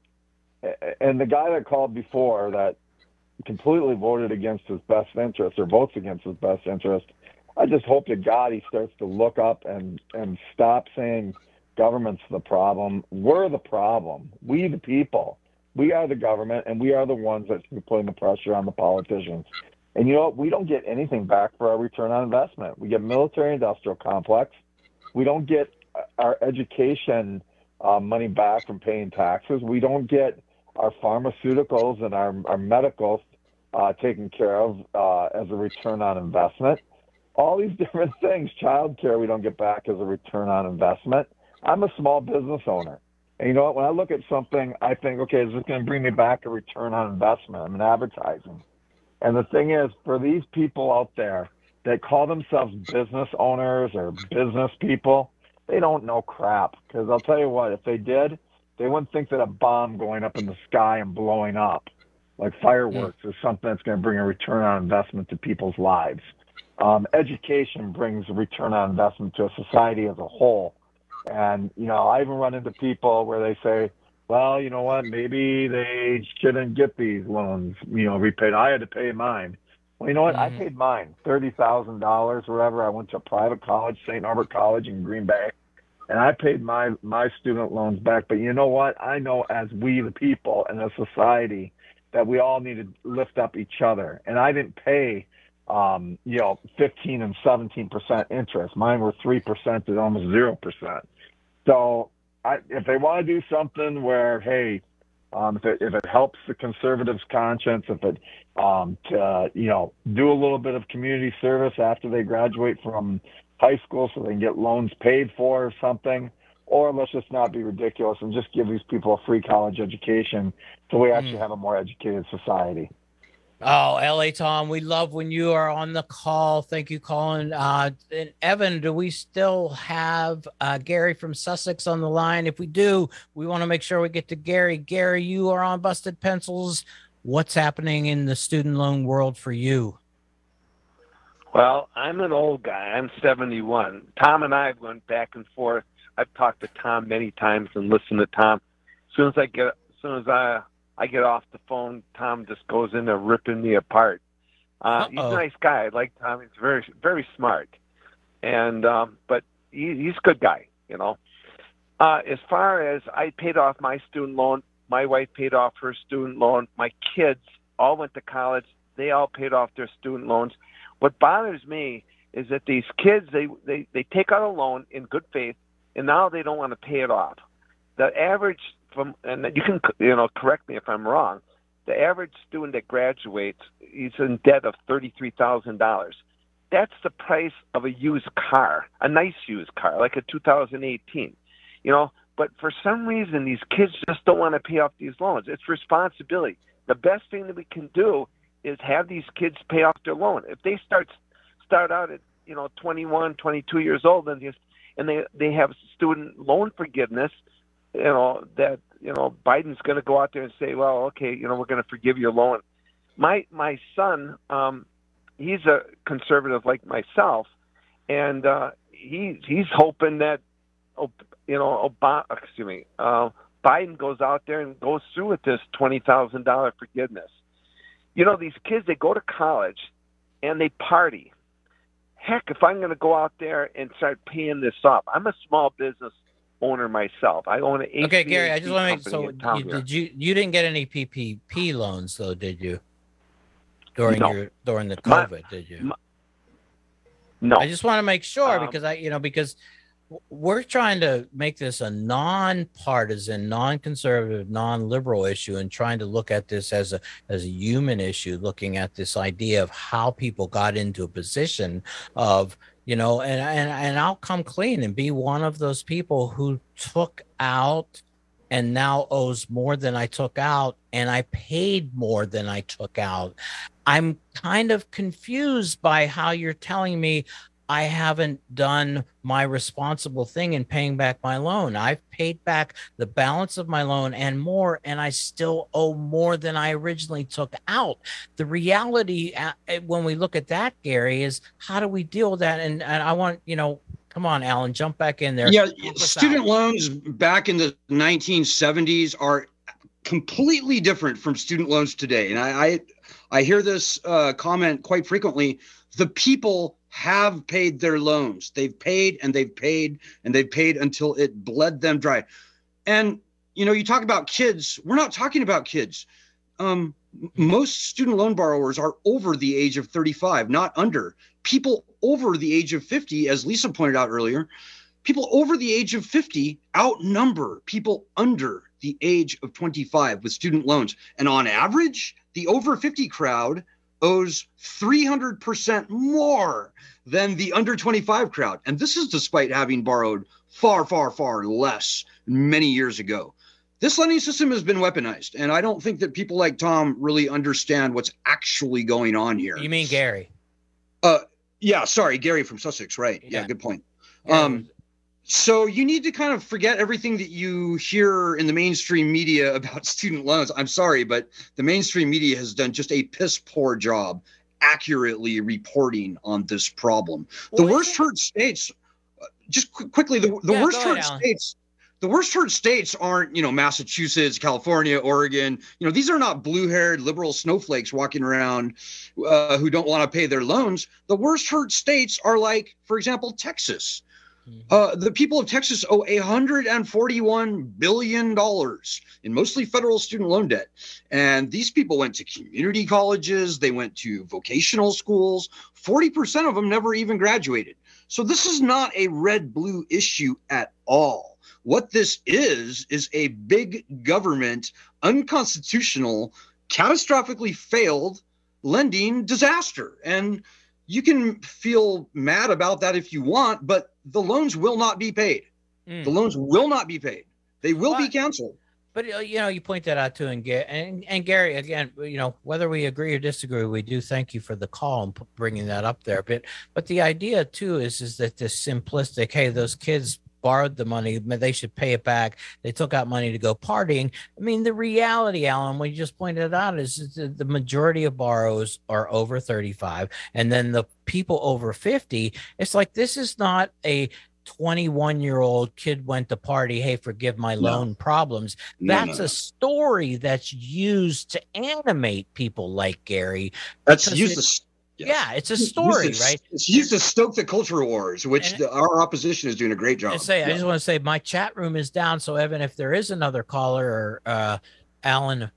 and the guy that called before that completely voted against his best interest or votes against his best interest, I just hope to God he starts to look up and, and stop saying government's the problem. We're the problem. We the people. We are the government, and we are the ones that should be putting the pressure on the politicians. And you know what? We don't get anything back for our return on investment. We get military-industrial complex. We don't get our education uh, money back from paying taxes. We don't get our pharmaceuticals and our, our medicals uh, taken care of uh, as a return on investment. All these different things. Child care we don't get back as a return on investment. I'm a small business owner. And you know what? When I look at something, I think, okay, is this going to bring me back a return on investment? I'm in advertising. And the thing is, for these people out there that call themselves business owners or business people, they don't know crap. Because I'll tell you what, if they did, they wouldn't think that a bomb going up in the sky and blowing up, like fireworks, mm. is something that's going to bring a return on investment to people's lives. Um, education brings a return on investment to a society as a whole. And, you know, I even run into people where they say, well, you know what, maybe they shouldn't get these loans, you know, repaid. I had to pay mine. Well, you know what, mm-hmm. I paid mine, thirty thousand dollars or whatever. I went to a private college, Saint Norbert College in Green Bay, and I paid my, my student loans back. But you know what, I know as we the people in a society that we all need to lift up each other. And I didn't pay, um, you know, fifteen and seventeen percent interest. Mine were three percent to almost zero percent. So I, if they want to do something where, hey, um, if, it, if it helps the conservatives' conscience, if it, um, to, uh, you know, do a little bit of community service after they graduate from high school so they can get loans paid for or something, or let's just not be ridiculous and just give these people a free college education so we actually mm. have a more educated society. Oh, L A Tom, we love when you are on the call. Thank you, Colin. Uh, and Evan, do we still have uh, Gary from Sussex on the line? If we do, we want to make sure we get to Gary. Gary, you are on Busted Pencils. What's happening in the student loan world for you? Well, I'm an old guy. I'm seventy-one. Tom and I went back and forth. I've talked to Tom many times and listened to Tom. As soon as I get, as soon as I I get off the phone, Tom just goes into ripping me apart. Uh, he's a nice guy. I like Tom. He's very, very smart. And, um, but he, he's a good guy, you know. Uh, as far as I paid off my student loan, my wife paid off her student loan. My kids all went to college. They all paid off their student loans. What bothers me is that these kids, they, they, they take out a loan in good faith, and now they don't want to pay it off. The average, from, and you can you know correct me if I'm wrong, the average student that graduates is in debt of thirty-three thousand dollars. That's the price of a used car, a nice used car, like a two thousand eighteen. You know, but for some reason, these kids just don't want to pay off these loans. It's responsibility. The best thing that we can do is have these kids pay off their loan. If they start start out at, you know, twenty-one, twenty-two years old, and just and they they have student loan forgiveness, you know, that, you know, Biden's going to go out there and say, well, okay, you know, we're going to forgive your loan. My my son, um, he's a conservative like myself, and uh, he he's hoping that, you know, Obama, excuse me, uh, Biden goes out there and goes through with this twenty thousand dollars forgiveness. You know, these kids, they go to college and they party. Heck, if I'm going to go out there and start paying this off, I'm a small business owner myself. I own an H V A C Okay, Gary, I just want to make so in town you, here. did you you didn't get any P P P loans though, did you? During No. your during the My- COVID, did you? my- No. I just want to make sure Um, because I, you know, because we're trying to make this a non-partisan, non-conservative, non-liberal issue, and trying to look at this as a as a human issue, looking at this idea of how people got into a position of, you know, and and and I'll come clean and be one of those people who took out and now owes more than I took out, and I paid more than I took out. I'm kind of confused by how you're telling me I haven't done my responsible thing in paying back my loan. I've paid back the balance of my loan and more, and I still owe more than I originally took out. The reality, uh, when we look at that, Gary, is how do we deal with that? And, and I want, you know, come on, Alan, jump back in there. Yeah, Help us student out. loans back in the nineteen seventies are completely different from student loans today. And I I, I hear this uh, comment quite frequently. The people have paid their loans. They've paid and they've paid and they've paid until it bled them dry. And, you know, you talk about kids. We're not talking about kids. Um, most student loan borrowers are over the age of thirty-five, not under. People over the age of fifty, as Lisa pointed out earlier, people over the age of fifty outnumber people under the age of twenty-five with student loans. And on average, the over fifty crowd owes three hundred percent more than the under twenty-five crowd. And this is despite having borrowed far, far, far less many years ago. This lending system has been weaponized, and I don't think that people like Tom really understand what's actually going on here. You mean Gary? Uh, yeah, sorry, Gary from Sussex, right? Yeah, Yeah. good point. Um, so you need to kind of forget everything that you hear in the mainstream media about student loans. I'm sorry, but the mainstream media has done just a piss poor job accurately reporting on this problem. The Well, worst hurt states, uh, just qu- quickly, the, the Yeah, worst go ahead, hurt Alan. states. The worst hurt states aren't, you know, Massachusetts, California, Oregon. You know, these are not blue-haired liberal snowflakes walking around uh, who don't want to pay their loans. The worst hurt states are like, for example, Texas. Uh, the people of Texas owe one hundred forty-one billion dollars in mostly federal student loan debt. And these people went to community colleges. They went to vocational schools. forty percent of them never even graduated. So this is not a red-blue issue at all. What this is, is a big government, unconstitutional, catastrophically failed lending disaster. And you can feel mad about that if you want, but the loans will not be paid. Mm. The loans will not be paid. They will be canceled. But uh, you know, you point that out too, and Ga- and and Gary, again, you know, whether we agree or disagree, we do thank you for the call and p- bringing that up there. But but the idea too is is that this simplistic, hey, those kids borrowed the money, they should pay it back. They took out money to go partying. I mean, the reality, Alan, what you just pointed out is, is that the majority of borrowers are over thirty-five, and then the people over fifty. It's like this is not a twenty-one year old kid went to party, hey, forgive my No. loan problems. No, That's no, no. a story that's used to animate people like Gary. That's because use it- the Yeah, it's a story, It's used to- right? It's used to stoke the culture wars, which And- the, our opposition is doing a great job. I say, I Yeah. just want to say my chat room is down. So Evan, if there is another caller or uh, Alan.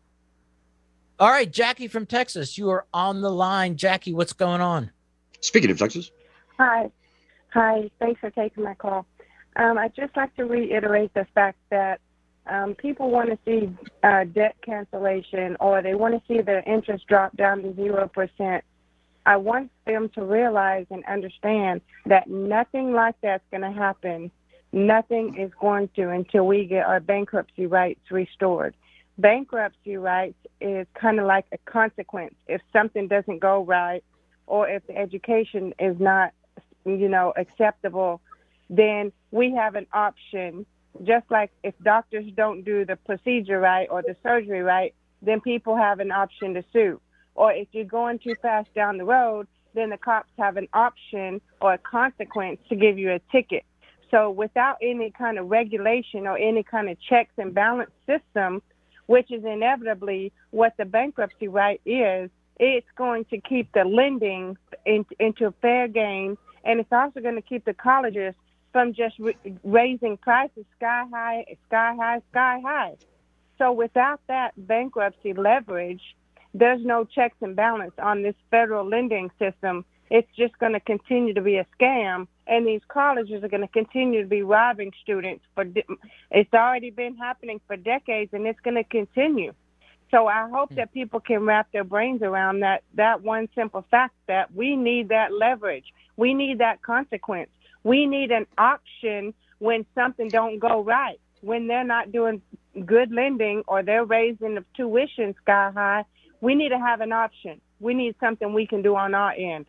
All right, Jackie from Texas, you are on the line. Jackie, what's going on? Speaking of Texas. Hi. Hi. Thanks for taking my call. Um, I'd just like to reiterate the fact that um, people want to see uh, debt cancellation, or they want to see their interest drop down to zero percent. I want them to realize and understand that nothing like that's going to happen. Nothing is going to until we get our bankruptcy rights restored. Bankruptcy rights is kind of like a consequence. If something doesn't go right, or if the education is not, you know, acceptable, then we have an option. Just like if doctors don't do the procedure right or the surgery right, then people have an option to sue. Or if you're going too fast down the road, then the cops have an option or a consequence to give you a ticket. So without any kind of regulation or any kind of checks and balance system, which is inevitably what the bankruptcy right is, it's going to keep the lending in, into a fair game, and it's also going to keep the colleges from just r- raising prices sky high, sky high, sky high. So without that bankruptcy leverage, there's no checks and balance on this federal lending system. It's just going to continue to be a scam, and these colleges are going to continue to be robbing students. For de- It's already been happening for decades, and it's going to continue. So I hope that people can wrap their brains around that, that one simple fact that we need that leverage. We need that consequence. We need an option when something don't go right, when they're not doing good lending or they're raising the tuition sky high. We need to have an option. We need something we can do on our end.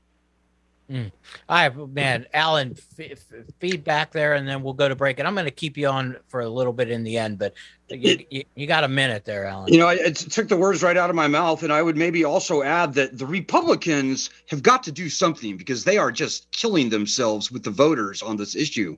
Mm. I man, Alan, f- f- feedback there, and then we'll go to break. And I'm going to keep you on for a little bit in the end, but you, you, you got a minute there, Alan. You know, it took the words right out of my mouth, and I would maybe also add that the Republicans have got to do something because they are just killing themselves with the voters on this issue.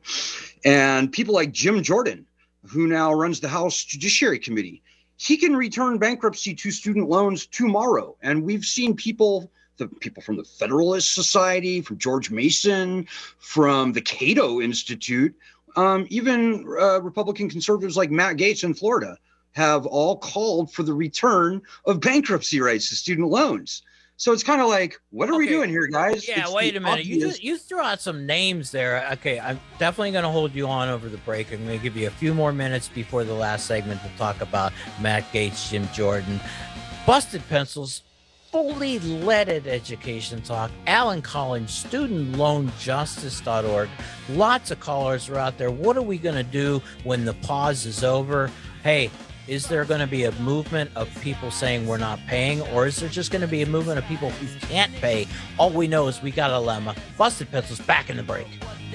And people like Jim Jordan, who now runs the House Judiciary Committee, he can return bankruptcy to student loans tomorrow. And we've seen people, the people from the Federalist Society, from George Mason, from the Cato Institute, um, even uh, Republican conservatives like Matt Gaetz in Florida have all called for the return of bankruptcy rights to student loans. So it's kind of like, what are we doing here, guys? Yeah, It's wait the a minute. You obvious- just, you threw out some names there. Okay, I'm definitely going to hold you on over the break. I'm going to give you a few more minutes before the last segment to talk about Matt Gaetz, Jim Jordan, Busted Pencils, fully leaded education talk, Alan Collins, student loan justice dot org. Lots of callers are out there. What are we going to do when the pause is over? Hey, is there going to be a movement of people saying we're not paying, or is there just going to be a movement of people who can't pay? All we know is we got a lemma. Busted Pencils back in the break.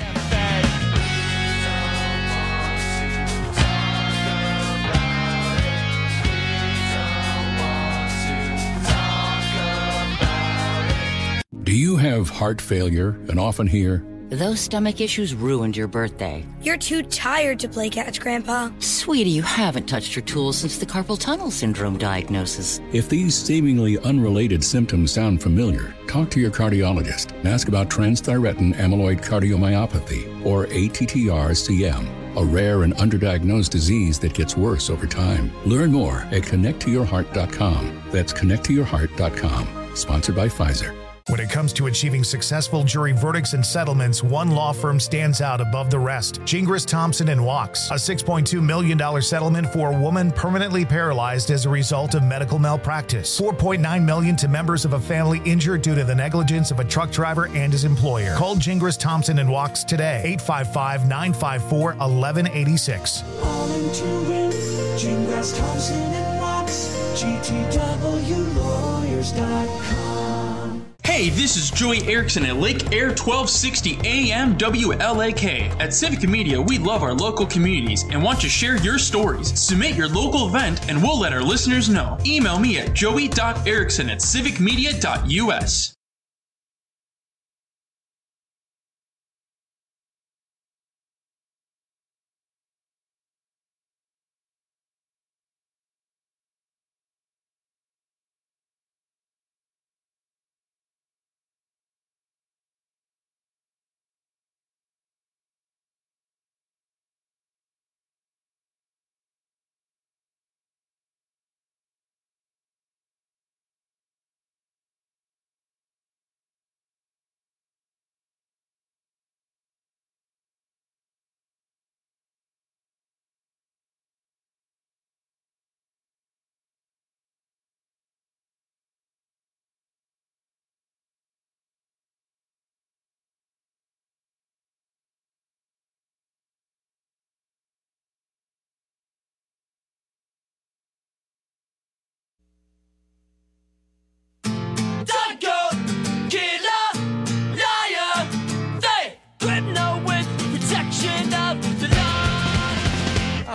Do you have heart failure and often hear, Those stomach issues ruined your birthday? You're too tired to play catch, Grandpa. Sweetie, you haven't touched your tools since the carpal tunnel syndrome diagnosis. if these seemingly unrelated symptoms sound familiar, talk to your cardiologist and ask about transthyretin amyloid cardiomyopathy, or A T T R C M, a rare and underdiagnosed disease that gets worse over time. Learn more at connect to your heart dot com. That's connect to your heart dot com. Sponsored by Pfizer. When it comes to achieving successful jury verdicts and settlements, one law firm stands out above the rest. Gingras, Thompson and Wachs. A six point two million dollars settlement for a woman permanently paralyzed as a result of medical malpractice. four point nine million dollars to members of a family injured due to the negligence of a truck driver and his employer. Call Gingras, Thompson and Wachs today. eight five five, nine five four, one one eight six. All into win. Gingras, Thompson and Watts. G T W lawyers dot com. Hey, this is Joey Erickson at Lake Air twelve sixty A M W L A K. At Civic Media, we love our local communities and want to share your stories. Submit your local event and we'll let our listeners know. Email me at joey dot erickson at civic media dot u s.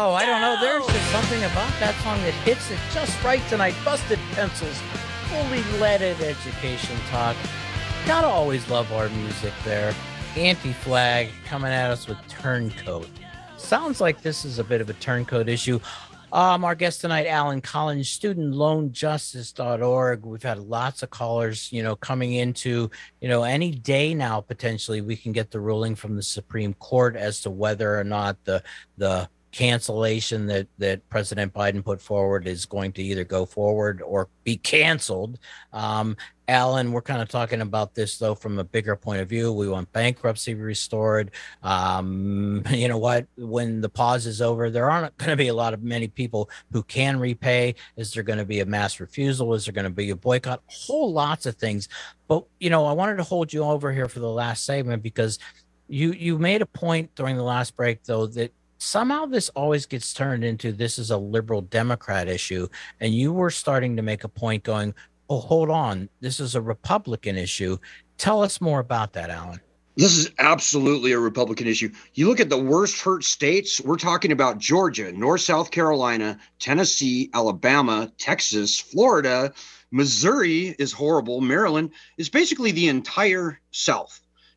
Oh, I don't know. There's just something about that song that hits it just right tonight. Busted Pencils, fully leaded education talk. Gotta always love our music there. Anti-Flag coming at us with Turncoat. Sounds like this is a bit of a turncoat issue. Um, our guest tonight, Alan Collins, student loan justice dot org. We've had lots of callers, you know, coming into, you know, any day now, potentially, we can get the ruling from the Supreme Court as to whether or not the the cancellation that, that President Biden put forward is going to either go forward or be canceled. Um, Alan, we're kind of talking about this, though, from a bigger point of view. We want bankruptcy restored. Um, you know what? When the pause is over, there aren't going to be a lot of many people who can repay. Is there going to be a mass refusal? Is there going to be a boycott? Whole lots of things. But, you know, I wanted to hold you over here for the last segment because you, you made a point during the last break, though, that somehow this always gets turned into this is a liberal Democrat issue. And you were starting to make a point going, oh, hold on, this is a Republican issue. Tell us more about that, Alan. This is absolutely a Republican issue. You look at the worst hurt states, we're talking about Georgia, North South Carolina, Tennessee, Alabama, Texas, Florida, Missouri is horrible. Maryland is basically the entire South.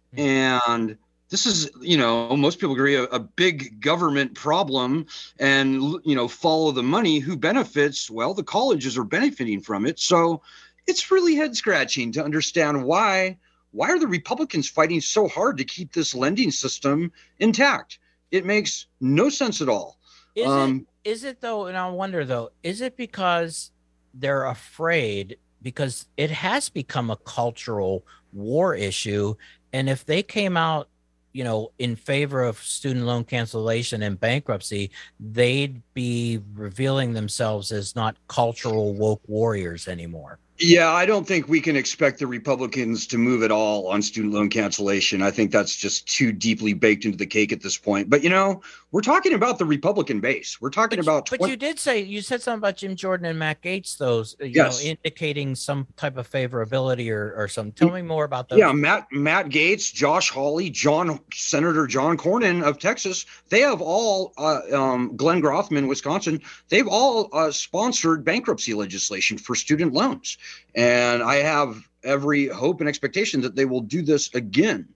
And this is, you know, most people agree, a, a big government problem and, you know, follow the money. Who benefits? Well, the colleges are benefiting from it. So it's really head scratching to understand why, why are the Republicans fighting so hard to keep this lending system intact? It makes no sense at all. Is, Um, it, is it though? And I wonder though, is it because they're afraid because it has become a cultural war issue? And if they came out, you know, in favor of student loan cancellation and bankruptcy, they'd be revealing themselves as not cultural woke warriors anymore. Yeah, I don't think we can expect the Republicans to move at all on student loan cancellation. I think that's just too deeply baked into the cake at this point. But, you know, we're talking about the Republican base. We're talking but, about. But you did say, you said something about Jim Jordan and Matt Gaetz, those, you Yes. know, indicating some type of favorability or, or something. Tell me more about those. Yeah, Matt Matt Gaetz, Josh Hawley, John Senator John Cornyn of Texas. They have all, uh, um, Glenn Grothman, Wisconsin. They've all uh, sponsored bankruptcy legislation for student loans. And I have every hope and expectation that they will do this again.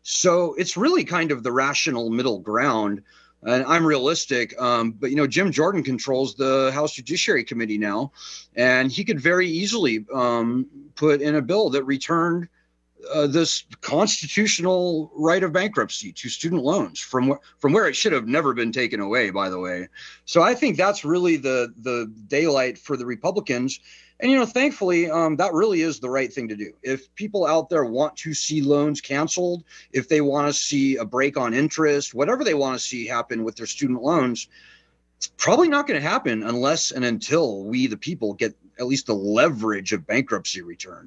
So it's really kind of the rational middle ground. And I'm realistic. Um, but, you know, Jim Jordan controls the House Judiciary Committee now, and he could very easily um, put in a bill that returned uh, this constitutional right of bankruptcy to student loans from, wh- from where it should have never been taken away, by the way. So I think that's really the, the daylight for the Republicans. And, you know, thankfully, um, that really is the right thing to do. If people out there want to see loans canceled, if they want to see a break on interest, whatever they want to see happen with their student loans, it's probably not going to happen unless and until we, the people, get at least the leverage of bankruptcy returned.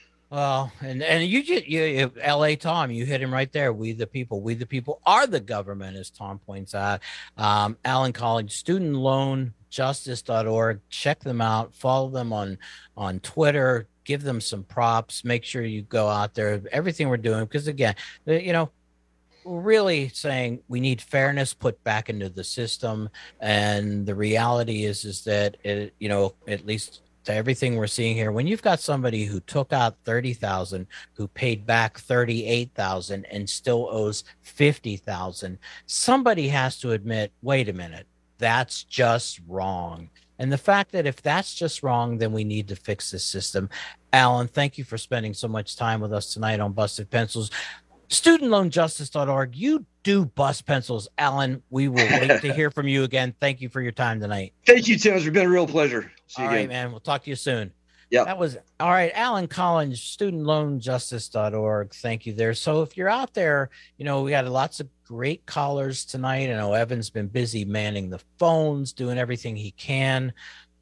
Well, and, and you, you, you, L A Tom, you hit him right there. We the people, we the people are the government, as Tom points out. Um, Alan Collins, student loan justice dot org. Check them out. Follow them on, on Twitter. Give them some props. Make sure you go out there. Everything we're doing, because again, you know, we're really saying we need fairness put back into the system. And the reality is, is that, it, you know, at least to everything we're seeing here, when you've got somebody who took out thirty thousand, who paid back thirty-eight thousand and still owes fifty thousand, somebody has to admit, wait a minute, that's just wrong. And the fact that if that's just wrong, then we need to fix this system. Alan, thank you for spending so much time with us tonight on Busted Pencils. student loan justice dot org. You do bust pencils. Alan, we will wait to hear from you again. Thank you for your time tonight. Thank you, Tim. It's been a real pleasure. See you All again. right, man. We'll talk to you soon. Yeah. That was all right. Alan Collins, student loan justice dot org. Thank you there. So if you're out there, you know, we got lots of great callers tonight. I know Evan's been busy manning the phones, doing everything he can.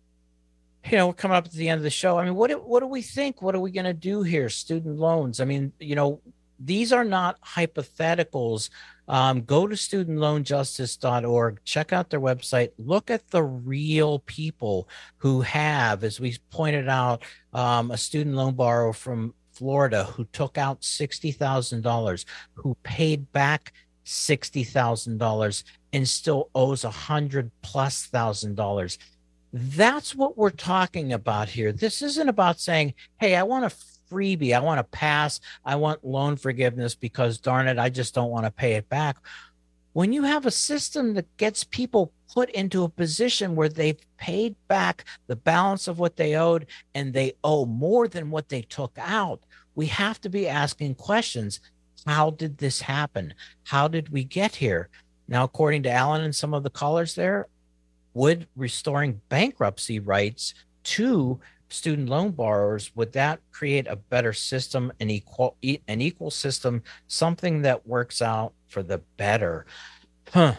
You know, we're coming up at the end of the show. I mean, what do, what do we think? What are we going to do here? Student loans. I mean, you know, these are not hypotheticals. Um, go to student loan justice dot org, check out their website, look at the real people who have, as we pointed out, um, a student loan borrower from Florida who took out sixty thousand dollars, who paid back sixty thousand dollars, and still owes a hundred plus thousand dollars. That's what we're talking about here. This isn't about saying, hey, I want a freebie, I want to pass, I want loan forgiveness because darn it, I just don't want to pay it back. When you have a system that gets people put into a position where they've paid back the balance of what they owed and they owe more than what they took out, we have to be asking questions. How did this happen? How did we get here? Now, according to Alan and some of the callers there, would restoring bankruptcy rights to student loan borrowers, would that create a better system, an equal, an equal system, something that works out for the better? Huh.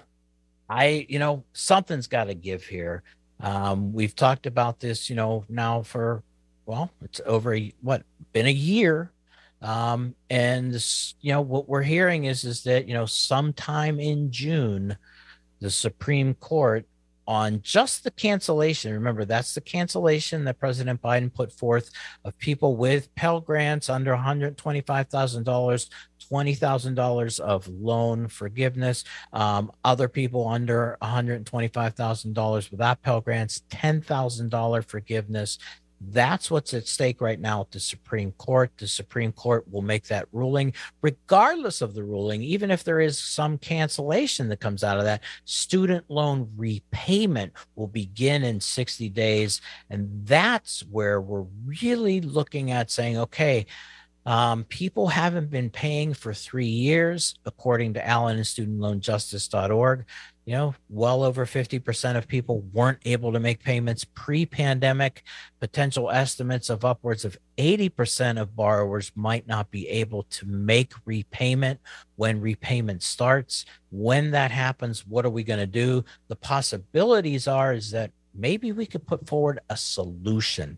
I, you know, something's got to give here. Um, we've talked about this, you know, now for, well, it's over, a, what, been a year. Um, and, this, you know, what we're hearing is, is that, you know, sometime in June, the Supreme Court on just the cancellation. Remember, that's the cancellation that President Biden put forth of people with Pell Grants under one hundred twenty-five thousand dollars, twenty thousand dollars of loan forgiveness. Um, other people under one hundred twenty-five thousand dollars without Pell Grants, ten thousand dollars forgiveness. That's what's at stake right now at the Supreme Court. The Supreme Court will make that ruling. Regardless of the ruling, even if there is some cancellation that comes out of that, student loan repayment will begin in sixty days. And that's where we're really looking at saying, okay, um, people haven't been paying for three years, according to Allen and student loan justice dot org. You know, well over fifty percent of people weren't able to make payments pre-pandemic. Potential estimates of upwards of eighty percent of borrowers might not be able to make repayment when repayment starts. When that happens, what are we going to do? The possibilities are is that maybe we could put forward a solution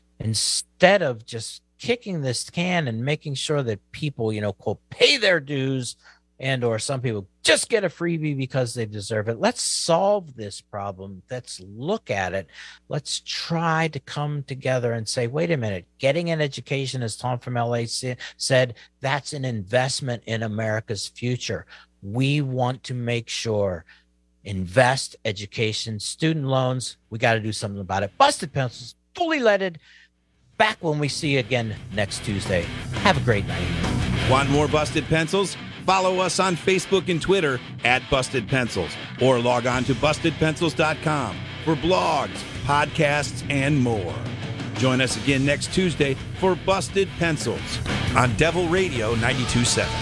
instead of just kicking this can and making sure that people, you know, quote, pay their dues, and or some people just get a freebie because they deserve it. Let's solve this problem. Let's look at it. Let's try to come together and say, wait a minute, getting an education, as Tom from L A said, that's an investment in America's future. We want to make sure, invest, education, student loans, we got to do something about it. Busted Pencils, fully leaded. Back when we see you again next Tuesday. Have a great night. Want more Busted Pencils? Follow us on Facebook and Twitter at Busted Pencils, or log on to busted pencils dot com for blogs, podcasts, and more. Join us again next Tuesday for Busted Pencils on Devil Radio ninety-two point seven.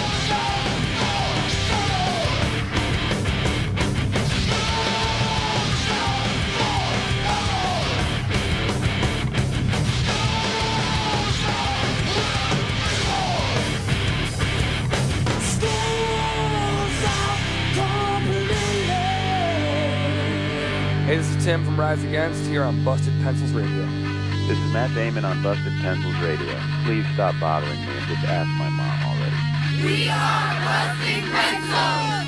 Hey, this is Tim from Rise Against here on Busted Pencils Radio. This is Matt Damon on Busted Pencils Radio. Please stop bothering me and just ask my mom already. We are Busted Pencils!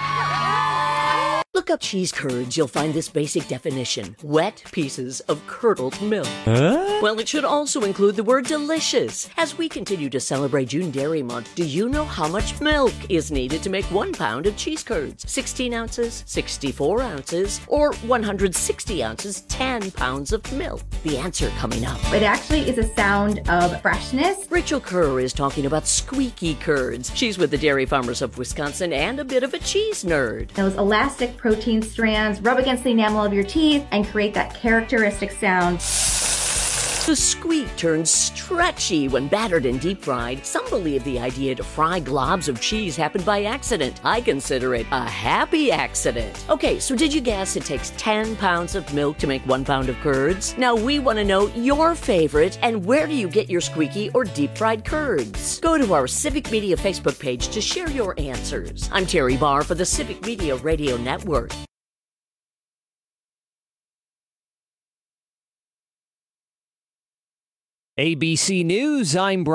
Look up cheese curds, you'll find this basic definition. Wet pieces of curdled milk. Huh? Well, it should also include the word delicious. As we continue to celebrate June Dairy Month, do you know how much milk is needed to make one pound of cheese curds? sixteen ounces, sixty-four ounces, or one hundred sixty ounces, ten pounds of milk? The answer coming up. It actually is a sound of freshness. Rachel Kerr is talking about squeaky curds. She's with the Dairy Farmers of Wisconsin and a bit of a cheese nerd. Those elastic protein strands rub against the enamel of your teeth and create that characteristic sound. The squeak turns stretchy when battered and deep fried. Some believe the idea to fry globs of cheese happened by accident. I consider it a happy accident. Okay, so did you guess it takes ten pounds of milk to make one pound of curds? Now we want to know your favorite and where do you get your squeaky or deep fried curds? Go to our Civic Media Facebook page to share your answers. I'm Terry Barr for the Civic Media Radio Network. A B C News, I'm Brian.